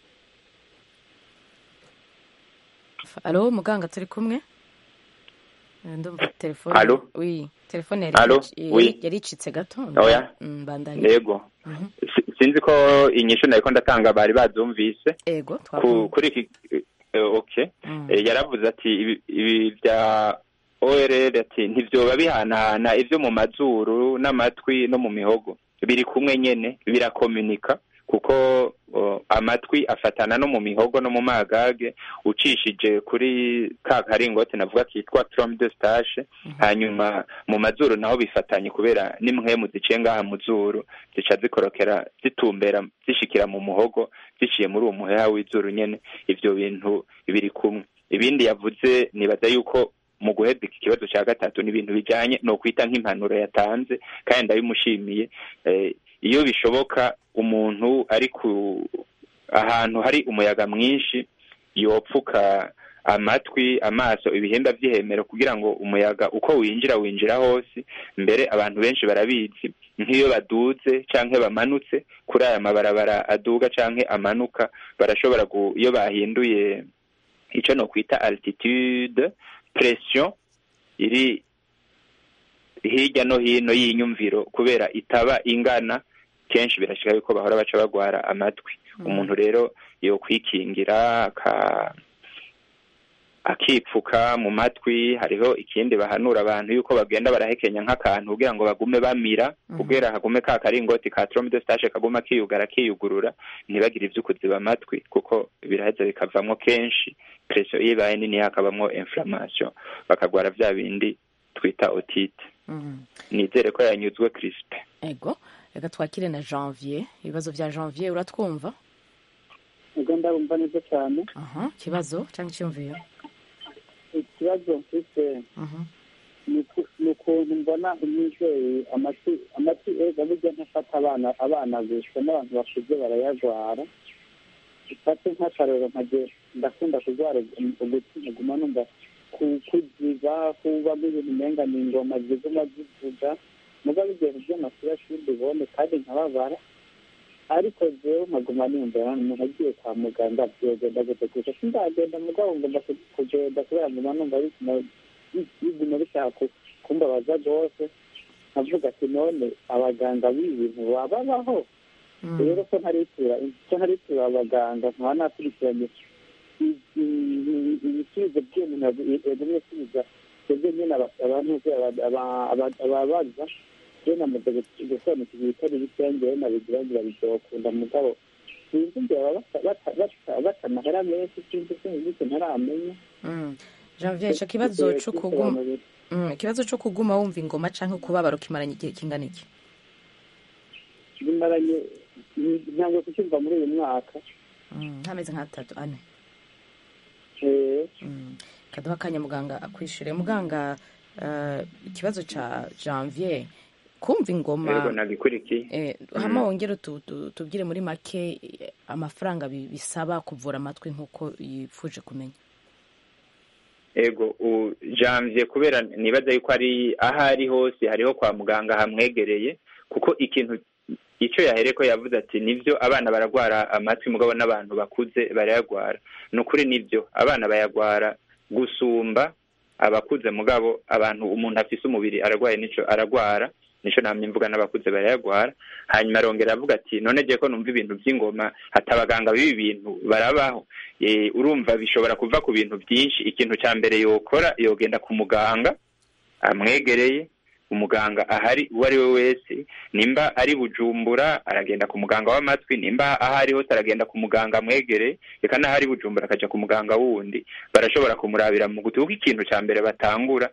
Alo muganga turi kumwe ndumva telefone oui telefone yari icitse gato mbandanye yego sinzi ko inyishu nariko ndatanga bari bazumvise yego kuri iki okay yaravuze ati ibi bya ORL ati ntivyoba bihanahana ivyo mu mazuru n'amatwi no mu mihogo biri kumwe nyene birakomunika kuko amatwi afatana no mu mihogo no mu magage ucishije kuri ka karingote navuga kitwa trompe de stache hanyuma mu mazuru naho bifatanye kubera nimwe ziciye ngaha mu zuru zica zikorokera zitumbera zishikira mu muhogo ziciye muri uwo muheha w'izuru nyene ivyo bintu biri kumwe ibindi yavuze nibaza yuko mu guheza iki kibazo cya gatatu ni ibintu bijyanye no kwita nk'impanuro yatanze kandi ndabimushimiye iyo bishoboka umuntu ari ku ahantu hari umuyaga mwinshi yopfuka amatwi amaso ibihimba by'ihemero kugira ngo umuyaga uko winjira hose mbere abantu benshi barabizi nk'iyo baduze canke bamanutse kuri aya mabarabara aduga canke amanuka barashobora iyo bahinduye ico no kwita altitude pression iri hirya no hino y'inyumviro kubera itaba ingana kenshi birashika yuko bahora baca bagwara amatwi umuntu rero yo kwikingira akipfuka mu matwi. Hariho ikindi bahanura abantu yuko bagenda barahekenya nk'akantu kugira ngo bagume bamira kugira hagume ka karingoti ka trompe-de-stage kaguma kiyugurura ntibagire ivyo kuziba amatwi kuko biraheza bikavamwo kenshi pression ibaye nini hakabamwo inflammation bakagwara vya bindi twita otite. Nizere ko yanyuzwe Crispe. Ego reka twakire na Janvier. Ibibazo vya Janvier uratwumva? Ego ndabumva neza cyane. Kibazo cyangwa icyumviro? Ikibazo mfite ni ukuntu mbona umwizeye amatwi ega burya ntafata abana bishwe n'abantu bakuze barayagwara. Ifate nk'akarero ndakunda kurwara ugutwi nkaguma numva kuziba kubamo ibintu umenga ni ingoma ziguma zivuga mugabo ibintu by'amasura bibone kandi nkababara ariko jewe nkaguma nimbera umuntu agiye kwa muganga byogenda gute gusa sindagenda mugabo ngomba kugenda kubera nguma numva biguma bishaka kumbabaza rwose nkavuga ati none abaganga b'ibintu babaho rero ko ntaritura abaganga nkaba nakurikiranye ibisubizo by'umuntu yagumye asubiza twebwe nyine abantu ababaza rero namaze gusobanukirwa ibitari bikeya nabigira bizokunda mugabo sinzi imbere bata amahera menshi sinzi ibyo ntaramenya. Janvier, ico kibazo co kuguma wumva ingoma canke kubabara ukimaranye igihe kingana iki? Bimaranye ntabwo kucyumva muri uyu mwaka ntameze nka 3-4. Kaduha akanya muganga akwishyure. Muganga, ikibazo ca Janvier kumva ingoma hama wongere tubwire muri make amafaranga bisaba kuvura amatwi nk'uko yifuje kumenya. Ego Janvier kubera nibaza yuko ari ahari hose hariho kwa muganga hamwegereye kuko ikintu icyo yahereko yavuze ati nivyo abana baragwara amatwi mugabo n'abantu bakuze barayagwara. Nukuri nivyo abana bayagwara gusumba abakuze mugabo abantu umuntu afise umubiri aragwaye nico namye mvuga n'abakuze barayagwara. Hanyuma arongera avuga ati none je ko numva ibintu by'ingoma hatabaganga bibi bintu barabaho. Urumva bishobora kuva ku bintu byinshi. Ikintu cya mbere yokora yogenda ku muganga amwegereye, umuganga ahari uwo ari we wese, nimba ari Bujumbura aragenda ku muganga w'amatwi, nimba ahari hose aragenda ku muganga amwegereye, reka n'ahari Bujumbura akaja ku muganga wundi barashobora kumurabira mu gutwi kuko ikintu cya mbere batangura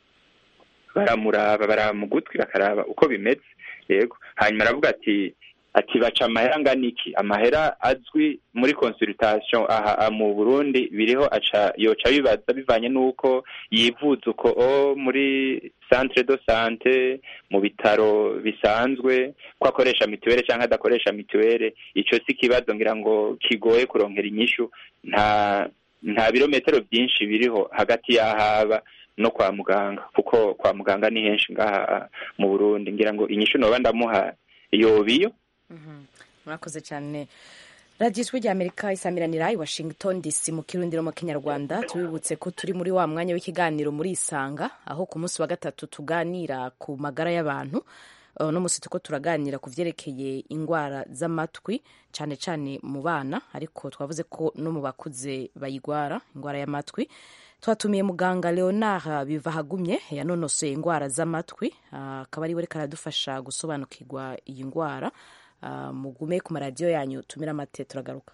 baraba mu gutwi bakaraba uko bimeze. Yego hanyuma aravuga ati baca amahera angana iki? Amahera azwi muri consultation aha mu Burundi biriho yoca bibaza bivanye n'uko yivuza uko muri centre de santé mu bitaro bisanzwe ko akoresha mituwele cyangwa adakoresha mituwele. Ico si kibazo ngira ngo kigoye kuronkera inyishu. Nta birometero byinshi biriho hagati y'ahaba no kwa muganga kuko kwa muganga ni henshi ngaha mu Burundi. Ngira ngo inyishu noba ndamuha yobiyo. Murakoze cyane. Radio Ijwi ry'Amerika isamiranira i Washington DC mu Kirundi no mu Kinyarwanda. Tubibutse ko turi muri wa mwanya w'ikiganiro muri Isanga aho ku munsi wa gatatu tuganira ku magara y'abantu. No musi tuko turaganira ku vyerekeye ingwara z'amatwi cyane cyane mu bana, ariko twavuze ko no mu bakuze bayigwara ingwara y'amatwi. Twatumiye muganga Leonard Bivahagumye yanonosoye ingwara z'amatwi, akaba ari we reka aradufasha gusobanukirwa iyi ngwara. Mugume ku maradiyo yanyu tumira amate turagaruka.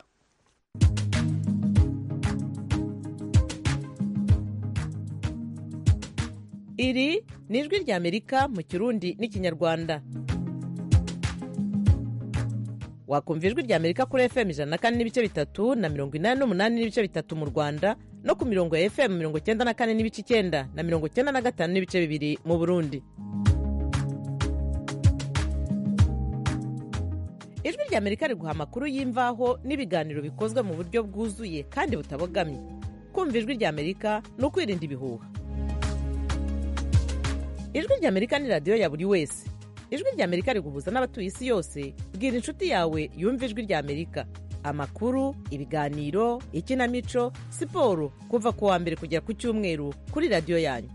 Iri ni ijwi ry'Amerika mu Kirundi n'Ikinyarwanda. Wakumva ijwi ry'Amerika kuri FM 104.3 na 88.3 mu Rwanda no ku mirongo ya FM 94.9 na 95.2 mu Burundi. Ijwi ry'Amerika riguha amakuru y'imvaho n'ibiganiro bikozwe mu buryo bwuzuye kandi butabogamye. Kumva ijwi ry'Amerika no kwirinda ibihuha. Ijwi ry'Amerika ni radio ya buri wese. Ijwi ry'Amerika riguhuza n'abatuye isi yose. Bwira inshuti yawe yumva ijwi ry'Amerika. Amakuru, ibiganiro, ikinamico, siporo kuva ku wa mbere kugera ku cyumweru kuri radio yanyu.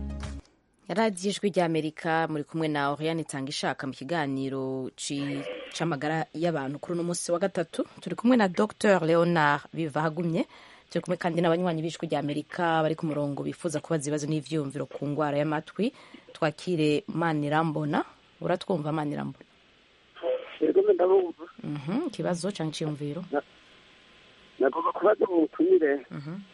Radio Ijwi ry'Amerika muri kumwe na Oriane Tangishaka mu kiganiro c'amagara y'abantu kuri uno munsi wa gatatu turi kumwe na Dr Leonard Bivahagumye, turi kumwe kandi n'abanywanyi b'ijwi rya Amerika bari ku murongo bifuza kubaza ibibazo n'ivyumviro ku ngwara y'amatwi. Twakire Manirambona. Uratwumva Manirambona? Yego ndabumva. Ikibazo canke iciyumviro? Nagomba kubaza mu butumire.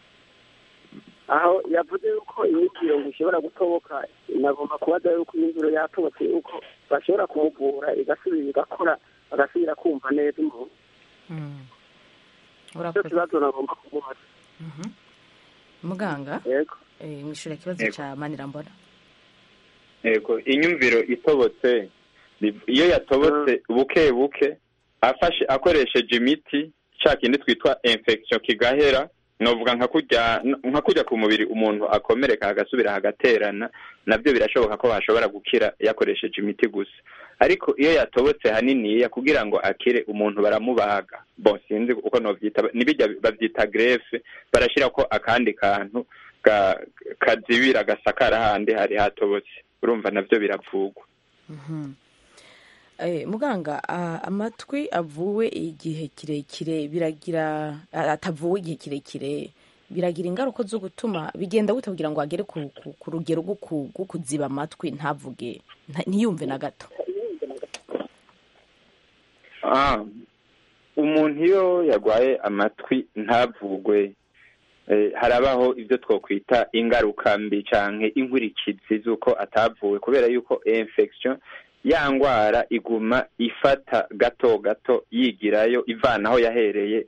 Aho yavuze yuko imikiro ishobora gutoboka, nagomba kubaza yuko imviro yatobotse yuko bashobora kumuvura igasubira igakora agasubira kumva neza umuntu. Urakoze. Ikibazo nagomba kumubaza. Muganga? Yego. Mwishura ikibazo ca Manirambona. Yego, inyumviro itobotse iyo yatobotse buke buke akoresheje imiti cya kindi twitwa infection kigahera, novuga nka kujya ku mubiri umuntu akomereka agasubira hagaterana, nabyo birashoboka ko hashobora gukira yakoresheje imiti gusa. Ariko iyo yatobotse hanini kugira ngo akire umuntu baramubaga. Bon, sinzi uko novyita, nibijya bavyita greffe, barashira ko akandi kantu kazibira gasakara handi hari hatobotse. Urumva navyo biravugwa. Muganga, amatwi avuwe igihe kirekire biragira atavuwe igihe kirekire biragira ingaruka zo gutuma bigenda gute kugira ngo agere ku rugero rwo kuziba amatwi ntavuge ntiyumve na gato? Umuntu iyo yagwaye amatwi ntavugwe, harabaho ibyo twokwita ingaruka mbi canke inkurikizi z'uko atavuwe, kubera yuko infection ya ngwara iguma ifata gato gato yigirayo ivanaho yahereye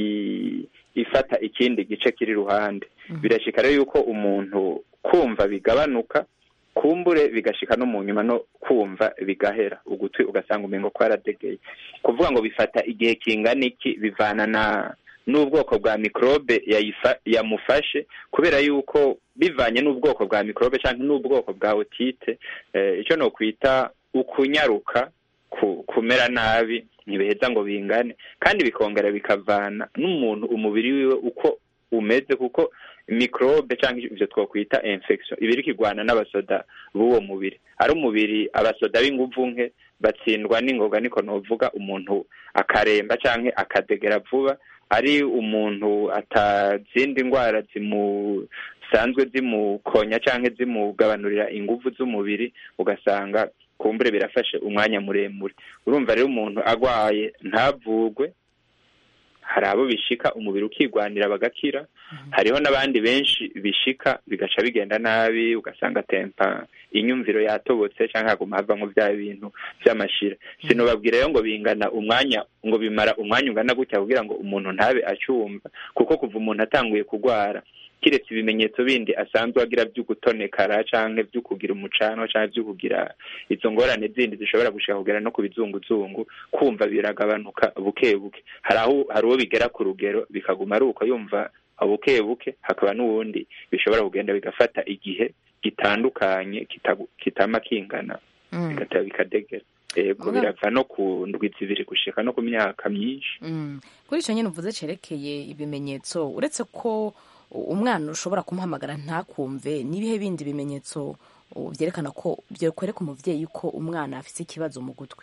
ifata ikindi gice kiri ruhande. Birashika rero yuko umuntu kumva bigabanuka, kumbure bigashika no mu nyuma no kumva bigahera, ugutwi ugasanga umengo kwaradegeye. Kuvuga ngo bifata igihe kingana iki bivana n'ubwoko bwa mikrobe yamufashe, kubera yuko bivanye n'ubwoko bwa mikrobe canke n'ubwoko bwa otite, ico no kwita ukunyaruka kumera nabi ntibiheza ngo bingane, kandi bikongera bikavana n'umuntu umubiri wiwe uko umeze, kuko mikrobe canke ivyo twokwita infection ibiri kigwana n'abasoda b'uwo mubiri. Ari umubiri abasoda b'inguvu nke batsindwa n'ingoga, niko novuga, umuntu akaremba canke akadegera vuba. Ari umuntu atazindi ngwara zimusanzwe zimukonya canke zimugabanurira inguvu z'umubiri, ugasanga kumbure birafashe umwanya muremure. Urumva rero umuntu agwaye ntavugwe, hari abo bishika umubiri ukigwanira bagakira, hariho n'abandi benshi bishika bigaca bigenda nabi, ugasanga tempa inyumviro yatobotse canke haguma havamwo vya bintu vy'amashira. Sinobabwira rero ngo bingana umwanya, ngo bimara umwanya ungana gutya kugira ngo umuntu ntabe acyumva, kuko kuva umuntu atanguye kugwara, kiretse ibimenyetso bindi asanzwe agira vy'ugutonekara canke vy'ukugira umucanwa canke vy'ukugira izo ngorane zindi zishobora gushika kugera no ku bizunguzungu, kumva biragabanuka buke buke. Hari uwo bigera ku rugero bikaguma ari uko yumva buke buke, hakaba n'uwundi bishobora kugenda bigafata igihe gitandukanye kitama kingana bigataba bikadegera. Ego birava no ku ndwi zibiri gushika no ku myaka myinshi. Kuri ico nyene uvuze cerekeye ibimenyetso, uretse ko umwana ushobora kumuhamagara ntakumve, n'ibihe bindi bimenyetso vyerekana ko vyekwereka umuvyeyi ko umwana afise ikibazo mu gutwi?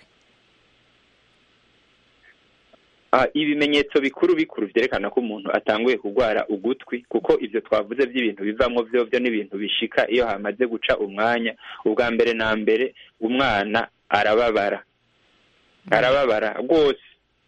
Ibimenyetso bikuru vyerekana ko umuntu atanguye kugwara ugutwi, kuko ivyo twavuze by'ibintu bivamwo vyovyo n'ibintu bishika iyo hamaze guca umwanya. Ubwa mbere na mbere umwana arababara rwose.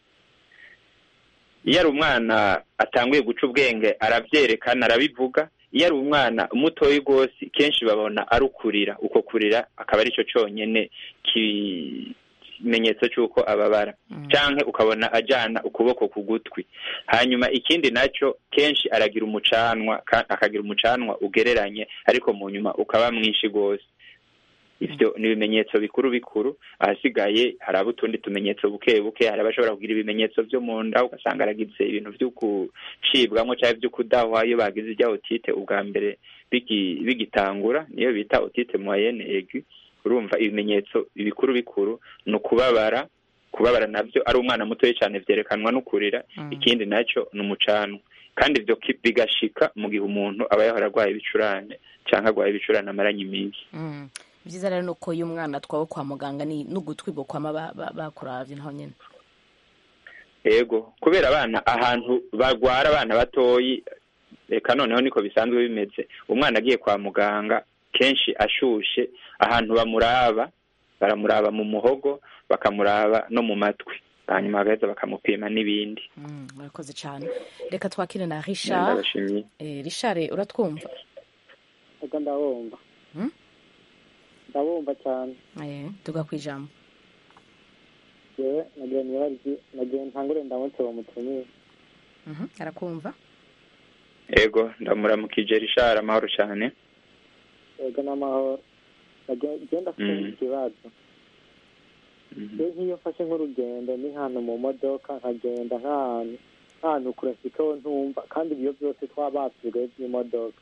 Iyo ari umwana atanguye guca ubwenge aravyerekana, arabivuga. Iyo ari umwana mutoyi rwose kenshi babona arukurira, uko kurira akaba ari cyo conyene kimenyetso cy'uko ababara, canke ukabona ajana ukuboko ku gutwi. Hanyuma ikindi naco kenshi aragira umucanwa, akagira umucanwa ugereranye ariko mu nyuma ukaba mwinshi rwose. Ivyo ni ibimenyetso bikuru. Ahasigaye hari utundi tumenyetso buke buke. Hari abashobora kugira ibimenyetso vyo mu nda, ugasanga aragize ibintu vyo kucibwamwo canke vyo kudahwa iyo bagize ijya otite ubwa mbere bigitangura, niyo bita otite moyenne aiguë. Urumva ibimenyetso bikuru ni ukubabara navyo ari umwana mutoyi cyane vyerekanwa no kurira. Ikindi naco ni umucanwa, kandi ivyo bigashika mu gihe umuntu aba yahora agwaye ibicurane canke agwaye ibicurane amaranye iminsi. byiza rero nuko iyo umwana twawe kwa muganga ni n'ugutwi bwo kwama bakuravye naho nyene. Yego, kubera abana ahantu bagwara abana batoyi, reka noneho niko bisanzwe bimeze. Umwana agiye kwa muganga kenshi ashushe, ahantu baramuraba mu muhogo, bakamuraba no mu matwi, hanyuma bagaheza bakamupima n'ibindi. Murakoze cyane. Reka twakire na Richard. Richard, uratwumva? Ego ndabumva. Ndabumva cyane. Tuga kwijambo. Yewe nagiye ntangure ndamutse bamutumiye. Arakumva? Ego ndamuramukije Richard, amahoro cyane. Ego n'amahoro. Genda afite ikibazo. Nk'iyo mfashe nk'urugendo ni hano mu modoka nkagenda nk'ahantu kure mfiteho ntumva kandi ibyo byose twabasigaye by'imodoka.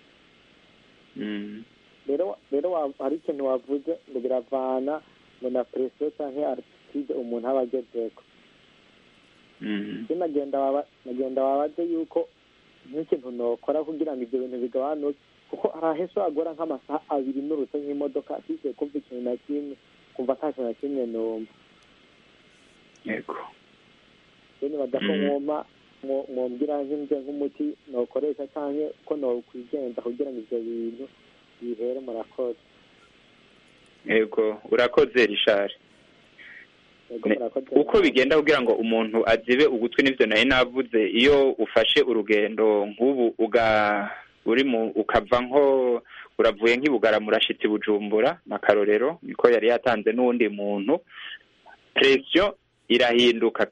Rero hari ikintu wavuze ngo biravana ngo na presiyo cyangwa altitude umuntu aba agezeko. Nagenda wabaze yuko nk'ikintu nokora kugira ngo ibyo bintu bigabanuke, kuko hari ahese wagora nk'amasaha 2 n'urutse nk'imodoka afise kumva ikintu na kimwe, kumva nta kintu na kimwe numva. Yego. Rero badako mwumvira nk'umuti nokoresha cyangwa ko nokwigenza kugira ngo ibyo bintu bihere. Murakoze. Yego, urakoze Richard. Uko bigenda kugira ngo umuntu azibe ugutwi n'ivyo naye navuze, iyo ufashe urugendo nk'ubu ukava nko uravuye nk'ibugara murashitsi Bujumbura makarorero, niko yari yatanze n'undi muntu, pression irahinduka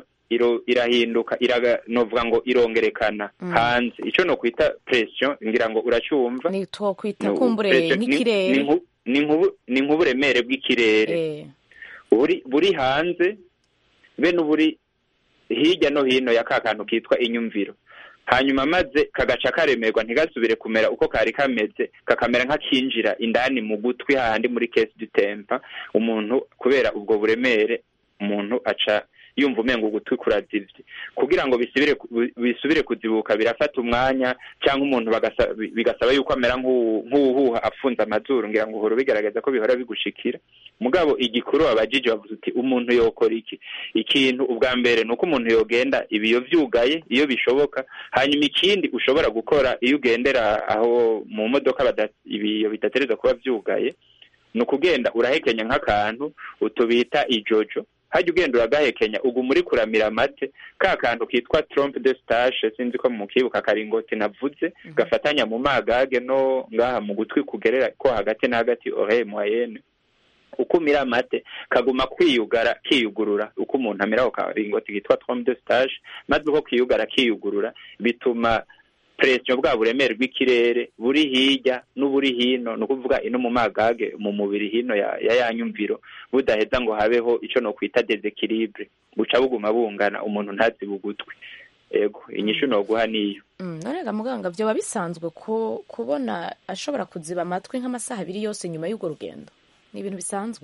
novuga ngo irongerekana hanze. Ico no kwita pression ngira ngo uracyumva, ni to kwita kumbure n'ikirere, ni nk'uburemere bw'ikirere buri hanze be n'uburi hirya no hino ya kakantu kitwa inyumviro, hanyuma maze kagaca karemerwa ntigasubire kumera uko kari kameze, kakamera nk'akinjira indani mu gutwi handi muri caisse du tempa. Umuntu kubera ubwo buremere umuntu aca yumva umengo ugutwi kurazivye. Kugira ngo bisubire kuzibuka birafata umwanya, cyangwa umuntu bigasaba yuko amera nk'uhuha afunza amazuru, ngira ngo uhora bigaragaza ko bihora bigushikira. Mugabo igikuru abajije bavuze uti umuntu yokora iki? Ikintu ubwa mbere nuko umuntu yogenda ibiyo vyugaye iyo bishoboka. Hanyuma ikindi ushobora gukora iyo ugendera aho mu modoka ibiyo bidatereza kuba vyugaye, nukugenda urahekenya nk'akantu utubita ijojo, hajya ugenda uragahekenya uguma uri kuramira amate, ka kantu kitwa trompe de stage, sinzi ko mu kibuka karingoti navuze, gafatanya mu magage no ngaha mu gutwi kugerera ko hagati na hagati oreille moyenne. Ukumira amate kaguma kiyugurura uko umuntu amiraho karingoti kitwa trompe de stage, maze uko kiyugara kiyugurura bituma pression bwa buremere bw'ikirere buri hirya n'uburi hino, no kuvuga ino mu magage mu mubiri hino ya nyumviro budaheza ngo habeho ico no kwita desequilibre, buca buguma bungana, umuntu ntazi bugutwi. Ego inyishu no guha niyo. Norega muganga, byo babisanzwe ko kubona ashobora kuziba amatwi nk'amasaha 2 yose nyuma y'ugo rugendo, ni ibintu bisanzwe?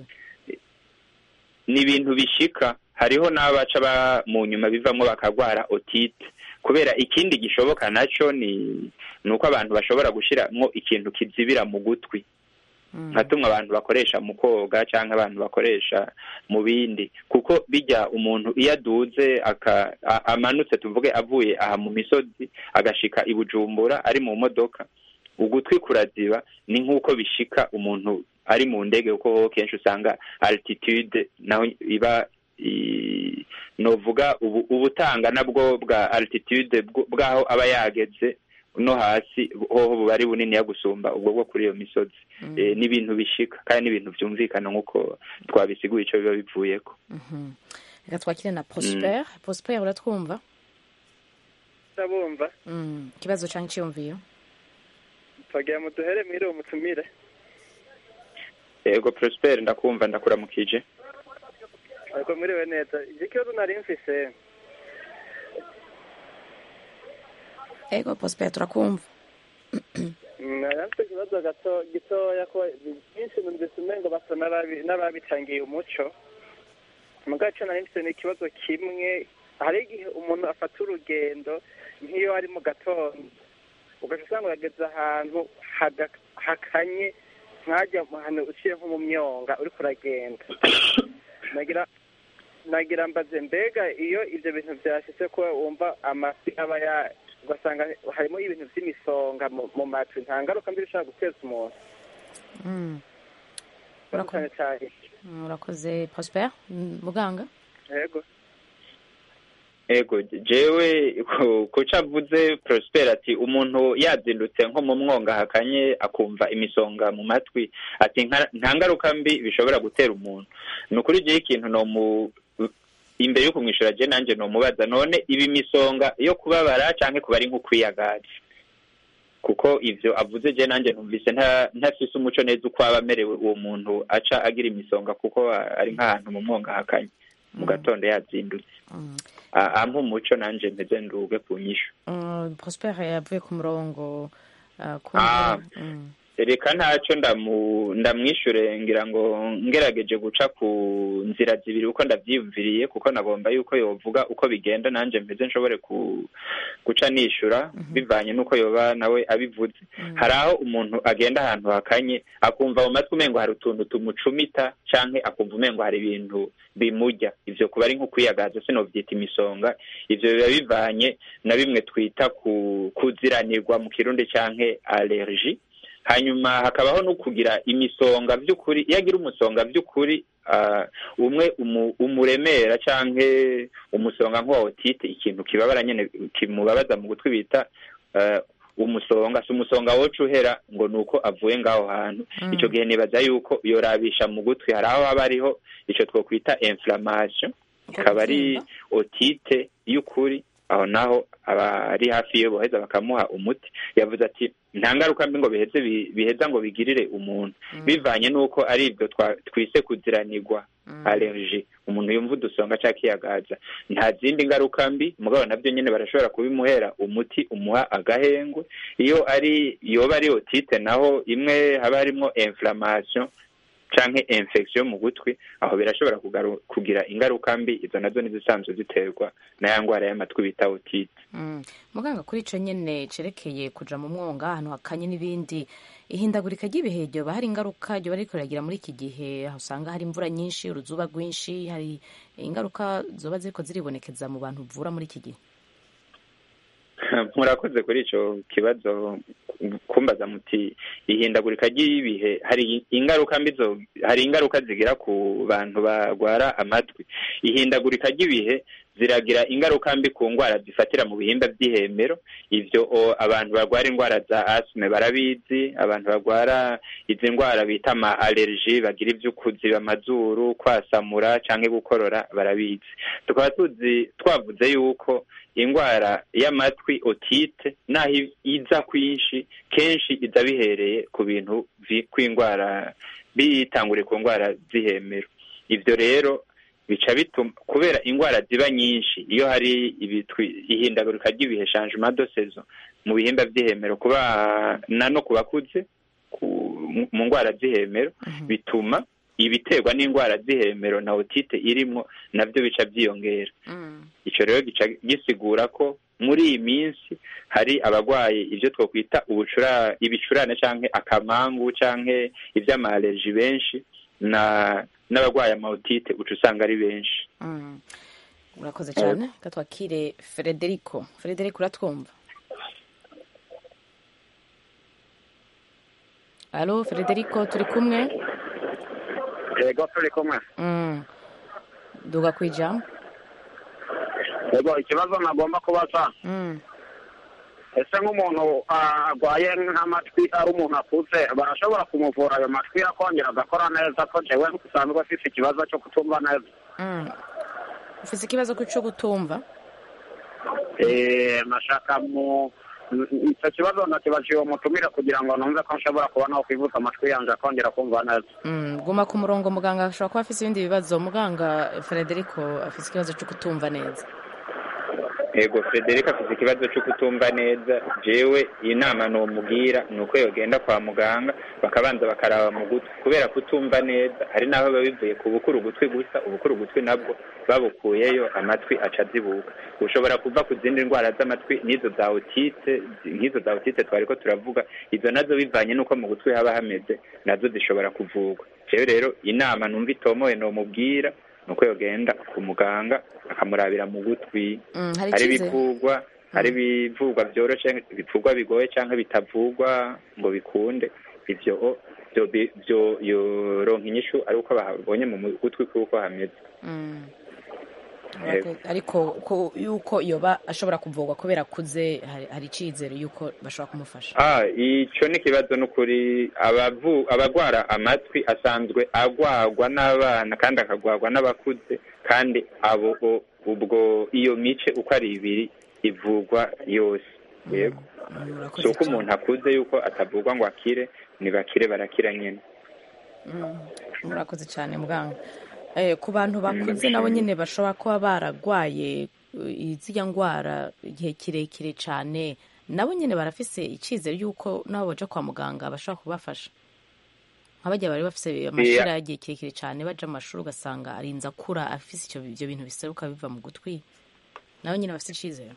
Ni ibintu bishika, hariho n'abaca mu nyuma bivamo bakagwara otite. Kubera ikindi gishoboka naco ni uko abantu bashobora gushiramwo ikintu kizibira mu gutwi, nkatumwe abantu bakoresha mu koga cyangwa abantu bakoresha mu bindi, kuko bijya umuntu iyo aduze amanutse tuvuge avuye aha mu misozi agashika i Bujumbura ari mu modoka, ugutwi kuraziba. Ni nk'uko bishika umuntu ari mu ndege, kuko kenshi usanga altitude naho iba novuga ubutanga nabwo bwa altitude bwaho aba yageze no hasi hoho bubari bunini ya gusumba ubwo bwo kuri iyo misozi. Ni ibintu bishika kandi ni ibintu vyumvikana nkuko twabisiguye ico biba bivuyeko. Reka twakire na Prosper. Prosper, uratwumva? Ndabumva. Kibazo canke cyumviyo? Twagira muduhere mwire umutumire. Yego Prosper, ndakumva ndakuramukije. Ariko muriwe neza. Ikibazo nari mfise. Ego Prosper, turakumva. Nafite ikibazo gitoya ko byinshi numvise umengo basa n'ababitangiye umuco. Mu gace nari mfise n'ikibazo kimwe, hari igihe umuntu afata urugendo nk'iyo ari mu gatondo ugaca usanga yageze ahantu hakanye nkajya hano uciye nko mu myonga uriko uragenda nagira mbaze mbega iyo ivyo bintu vyashitse ko wumva amafi aba ugasanga harimo ibintu vy'imisonga mu matwi nta ngaruka mbi bishobora guteza umuntu? Urakoze Prosper. Muganga? Ego jewe kuca avuze Prosper ati umuntu yazindutse nko mu mwonga hakanye akumva imisonga mu matwi ati nta ngaruka mbi bishobora gutera umuntu. Nukuri je ikintu no imbere yo kumwishura je nanje no mubaza none ibi misonga yo kubabara canke kuba ari nko kwiyagaza, kuko ivyo avuze je nanje numvise ntafise umuco neza uko abamerewe uwo muntu aca agira imisonga kuko ari nk'ahantu mu mwonga hakanye mu gatondo yazindutse. Ampa umuco nanje mpeze nduge ku nyishu. Prosper yavuye ku murongo reka ntacyo ndamwishure ngira ngo ngerageje guca ku nzira zibiri uko ndavyiyumviriye, kuko nagomba yuko yovuga uko bigenda nanje mpeze nshobore guca nishura bivanye nuko yoba nawe abivuze. Hari aho umuntu agenda ahantu hakanye akumva mu matwi umengo hari utuntu tumucumita canke akumva umengo hari ibintu bimurya, ivyo kuba ari nko kwiyagaza sinovyita imisonga. Ivyo biba bivanye na bimwe twita kuziranirwa mu Kirundi canke allergie. Hanyuma hakabaho no kugira imisonga vy'ukuri. Iyo agira umusonga vy'ukuri umwe umuremera canke umusonga nk'uwa otite, ikintu kibabara nyene kimubabaza mu gutwi bita umusonga, si umusonga woca uhera ngo nuko avuye ngaho hantu. Ico gihe nibaza yuko yorabisha mu gutwi, hari aho haba hariho ico twokwita inflammation, ikaba ari otite y'ukuri. Aho naho abari hafi yo boheza bakamuha umuti. Yavuze ati nta ngaruka mbi ngo biheza ngo bigirire umuntu, bivanye nuko ari ibyo twise kuziranirwa allergie. Umuntu yumva udusonga cakiyagaza nta zindi ngaruka mbi, mugabo navyo nyene barashobora kubimuhera umuti umuha agahengwe. Iyo yoba ari otite naho imwe haba harimo inflammation canke infection mu gutwi, aho birashobora kugira ingaruka mbi. Izo nazo nizisanzwe ziterwa na ya ngwara y'amatwi bita otite. Muganga, kuri ico nyene cerekeye kuja mu mwonga ahantu hakanye n'ibindi, ihindagurika ry'ibihe ryoba hari ingaruka ryoba riko riragira muri iki gihe? Aho usanga hari imvura nyinshi, uruzuba rwinshi, hari ingaruka zoba ziriko ziribonekeza mu bantu uvura muri iki gihe? Murakoze kuri ico kibazo kumbaza muti ihindagurika ry'ibihe hari ingaruka mbi hari ingaruka zigira ku bantu bagwara amatwi. Ihindagurika ry'ibihe ziragira ingaruka mbi ku ngwara zifatira mu bihimba by'ihemero. Ivyo abantu bagwara ingwara za asthme barabizi, abantu bagwara izi ngwara bita ama allergie, bagira ivy'ukuziba amazuru, kwasamura canke gukorora barabizi. Tukaba twavuze yuko ingwara y'amatwi otite naho iza kwinshi kenshi iza bihereye ku bintu kw'ingwara bitangure ku ngwara z'ihemero. Ivyo rero bica bituma kubera ingwara ziba nyinshi, iyo hari ihindagurika ry'ibihe changement de saison mu bihimba by'ihemero kuba no kubakuze mu ngwara z'ihemero, bituma ibiterwa n'ingwara z'ihemero na otite irimo navyo bica byiyongera. Ico rero gica gisigura ko muri iyi minsi hari abagwaye ivyo twokwita ibicurane canke akamangu canke ivy'amalergie benshi n'abagwaye amaotite uca usanga ari benshi. Urakoze cyane. Katwakire Frederico. Frederico, uratwumva? Alo Frederico, turi kumwe? Yego turi kumwe. Duga kwijambo. Yego, ikibazo nagomba kubaza. Ese nk'umuntu agwaye nk'amatwi ari umuntu akuze barashobora kumuvura ayo matwi akongera agakora neza? Ko jewe usanzwe afise ikibazo cyo kutumva neza. Ufise ikibazo cyo kutumva? Nashaka icyo kibazo nakibaciye umutumire kugira ngo numve ko nshobora kuba naho kwivuza amatwi yanje akongera kumva neza. Guma ku murongo, muganga ashobora kuba afise ibindi bibazo. Muganga Frederico afise ikibazo cyo kutumva neza. ego Frederic afite ikibazo cyo kutumva neza, jewe inama nomubwira ni uko yogenda kwa muganga bakabanza bakaraba mu gutwi, kubera kutumva neza hari n'aho biba bivuye ku bukuru ugutwi gusa, ubukuru ugutwi nabwo babukuyeyo amatwi aca azibuka. Ushobora kuva ku zindi ndwara z'amatwi nk'izo za otite twari ko turavuga, izo nazo bivanye n'uko mu gutwi haba hameze nazo zishobora kuvurwa. Jewe rero inama numva itomoye nomubwira nuko yogenda ku muganga akamurabira mu gutwi. Hari ibivugwa, hari ibivugwa byoroshe, ibivugwa bigoye cyangwa bitavugwa ngo bikunde, ivyo byo yoronka inyishu ari uko babonye mu gutwi kuko hameze. Ariko yuko yoba ashobora kuvugwa kubera kuze, hari icizere yuko bashobora kumufasha. Ico ni kibazo n'ukuri. Abagwara amatwi asanzwe agwagwa n'abana kandi akagwagwa n'abakuze, kandi abo ubwo iyo mice uko ari ibiri ivugwa yose. Yego, so ko umuntu akuze yuko atavugwa ngo akire, nibakire barakira nyene. Murakoze cyane muganga. Ku bantu bakuze nabo nyine bashobora kuba baragwaye izijya ndwara igihe kirekire cyane, nabo nyine barafise icizere yuko nabo baja kwa muganga bashobora kubafasha. Nk'abajya bari bafise amashuri yagiye kirekire cyane baja mu mashuri ugasanga arinza kura afise ivyo bintu biseruka biva mu gutwi, nabo nyine bafise icizere.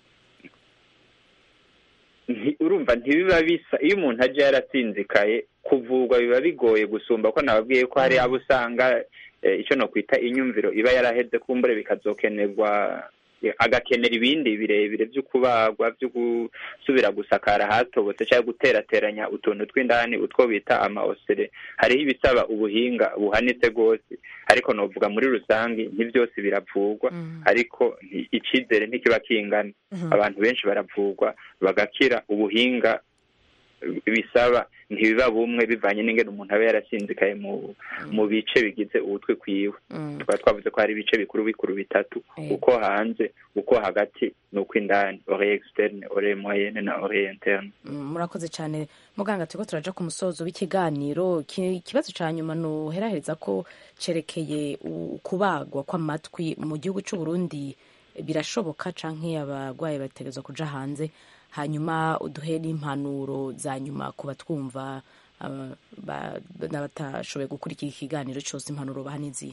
Urumva ntibiba bisa, iyo umuntu aje yarasinzikaye kuvurwa biba bigoye gusumba ko nababwiye ko hari abo usanga icyo no kwita inyumviro iba yaraheze kumbure bikazokenerwa, agakenera ibindi birebire byo kubagwa, byo gusubira gusakara hatobotse cyangwa guterateranya utuntu tw'indani utwo bita amaosere. Hariho ibisaba ubuhinga buhanitse rwose, ariko novuga muri rusange ntibyose biravurwa, ariko icizere ntikiba kingana. Abantu benshi baravurwa bagakira, ubuhinga bisaba ntibiba bumwe bivanye n'ingene umuntu aba yarasinzikaye mu bice bigize ubutwi kwiwe. Tukaba twavuze ko hari ibice bikuru bitatu, uko hanze, uko hagati n'uko indani, oreille externe, oreille moyenne na oreille interne. Murakoze cyane muganga, turiko turaja ku musozo w'ikiganiro. Ikibazo ca nyuma noherahereza ko cerekeye kubagwa kw'amatwi mu gihugu c'u Burundi, birashoboka canke abagwayi bategerezwa kuja hanze? Hanyuma uduhe n'impanuro za nyuma ku batwumva n'abatashoboye gukurikira ikiganiro cyose, impanuro bahaniziye.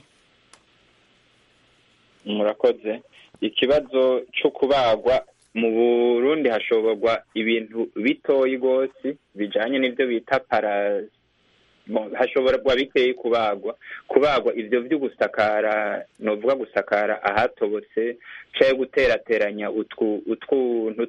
Murakoze. Ikibazo cyo kubagwa mu Burundi hashoborwa ibintu bitoyi rwose bijanye n'ivyo bita hashoborwa bikeye kubagwa ivyo vyo gusakara, novuga gusakara ahatobotse cyaye guterateranya utwuntu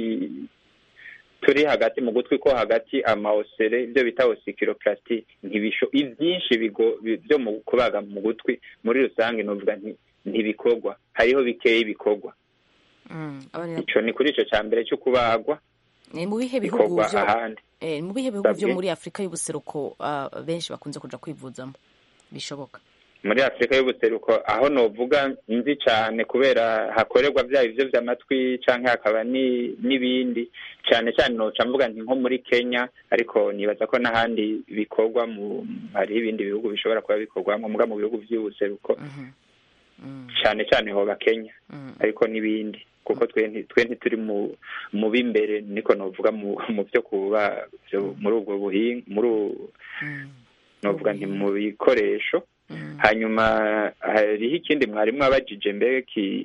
turi hagati mu gutwi ko hagati, amaosere, ibyo bita ossiculoplastie. Ibyinshi byo mu kubaga mu gutwi muri rusange novuga ntibikorwa, hariho bikeye bikorwa. Ico ni kuri ico ca mbere cyo kubagwa. Mu bihe bihugu byo muri Afrika y'ubuseruko benshi bakunze kuja kwivuzamo bishoboka? Muri Afrika y'ubuseruko aho novuga nzi cyane kubera hakorerwa bya ivyo vy'amatwi canke hakaba n'ibindi cyane noca mvuga nko muri Kenya, ariko nibaza ko n'ahandi bikorwa hari ibindi bihugu bishobora kuba bikorwamo, muga mu bihugu vy'ubuseruko cyane hoba Kenya, ariko n'ibindi kuko twe ntituri mu b'imbere, niko novuga mu byo kuba muri ubwo buhinga, novuga nti mu bikoresho. Hanyuma hariho ikindi mwarimu abajije mbeki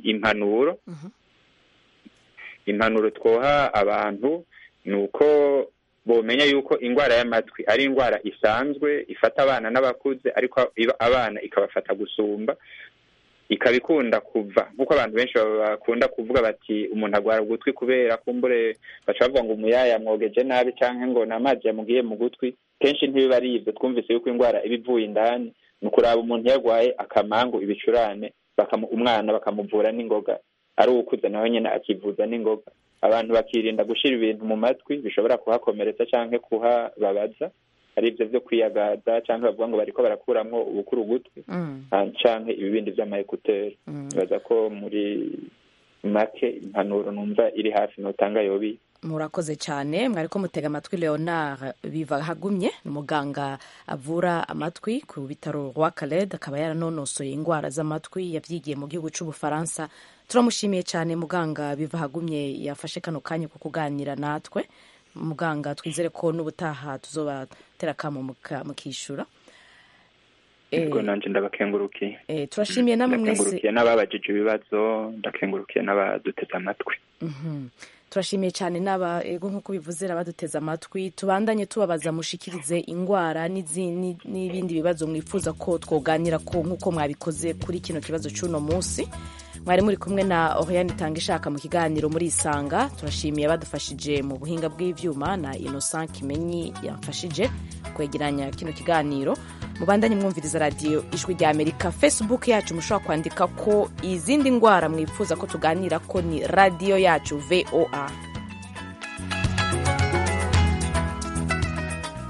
impanuro twoha abantu ni uko bomenya yuko indwara y'amatwi ari indwara isanzwe ifata abana n'abakuze, ariko abana ikabafata gusumba, ikabikunda kuva nk'uko abantu benshi bakunda kuvuga bati umuntu agwara ugutwi kubera kumbure baca bavuga ngo umuyaya mwogeje nabi canke ngo n'amazi yamugiye mu gutwi. Kenshi ntibiba ari ivyo, twumvise yuko indwara iba ivuye indani. Ni ukuraba umuntu yarwaye akamangu, ibicurane, umwana bakamuvura n'ingoga, ari ukuze nawe nyine akivuza n'ingoga. Abantu bakirinda gushira ibintu mu matwi bishobora kuhakomeretsa canke kuhababaza, ari ivyo vyo kwiyagaza canke bavuga ngo bariko barakuramwo ubukuru gutwi canke ibibindi vy'amayekuteri. Baza ko muri make impanuro numva iri hafi notanga yobi murakoze cyane. mwariko mutega amatwi Leonard Bivahagumye, ni umuganga avura amatwi ku bitaro Roi Khaled, akaba yaranonosoye indwara z'amatwi, yavyigiye mu gihugu c'Ubufaransa. Turamushimiye cyane muganga Bivahagumye yafashe kano kanya ku kuganira natwe. Muganga, twizere ko n'ubutaha tuzobatera kamo mukishura. Ego nanje ndabakengurukiye. Turashimiye namwe mwese. Ndakengurukiye n'ababajije ibibazo, ndakengurukiye n'abaduteze amatwi. Turashimiye cyane ego nk'uko bivuze abaduteze amatwi. Tubandanye tubabaza, mushikirize ingwara n'ibindi bibazo mwifuza ko twoganira ko nk'uko mwabikoze kuri kino kibazo c'uno munsi. Mwari muri kumwe na Oriane Itangishaka mu kiganiro muri Isanga. Turashimiye abadufashije mu buhinga bw'ivyuma na Innocent Kimenyi yamfashije kwegeranya kino kiganiro. Mubandanye mwumviriza radio Ijwi rya Amerika. Facebook yacu mushobora kwandika ko izindi ngwara mwifuza ko tuganira ko ni radio yacu VOA.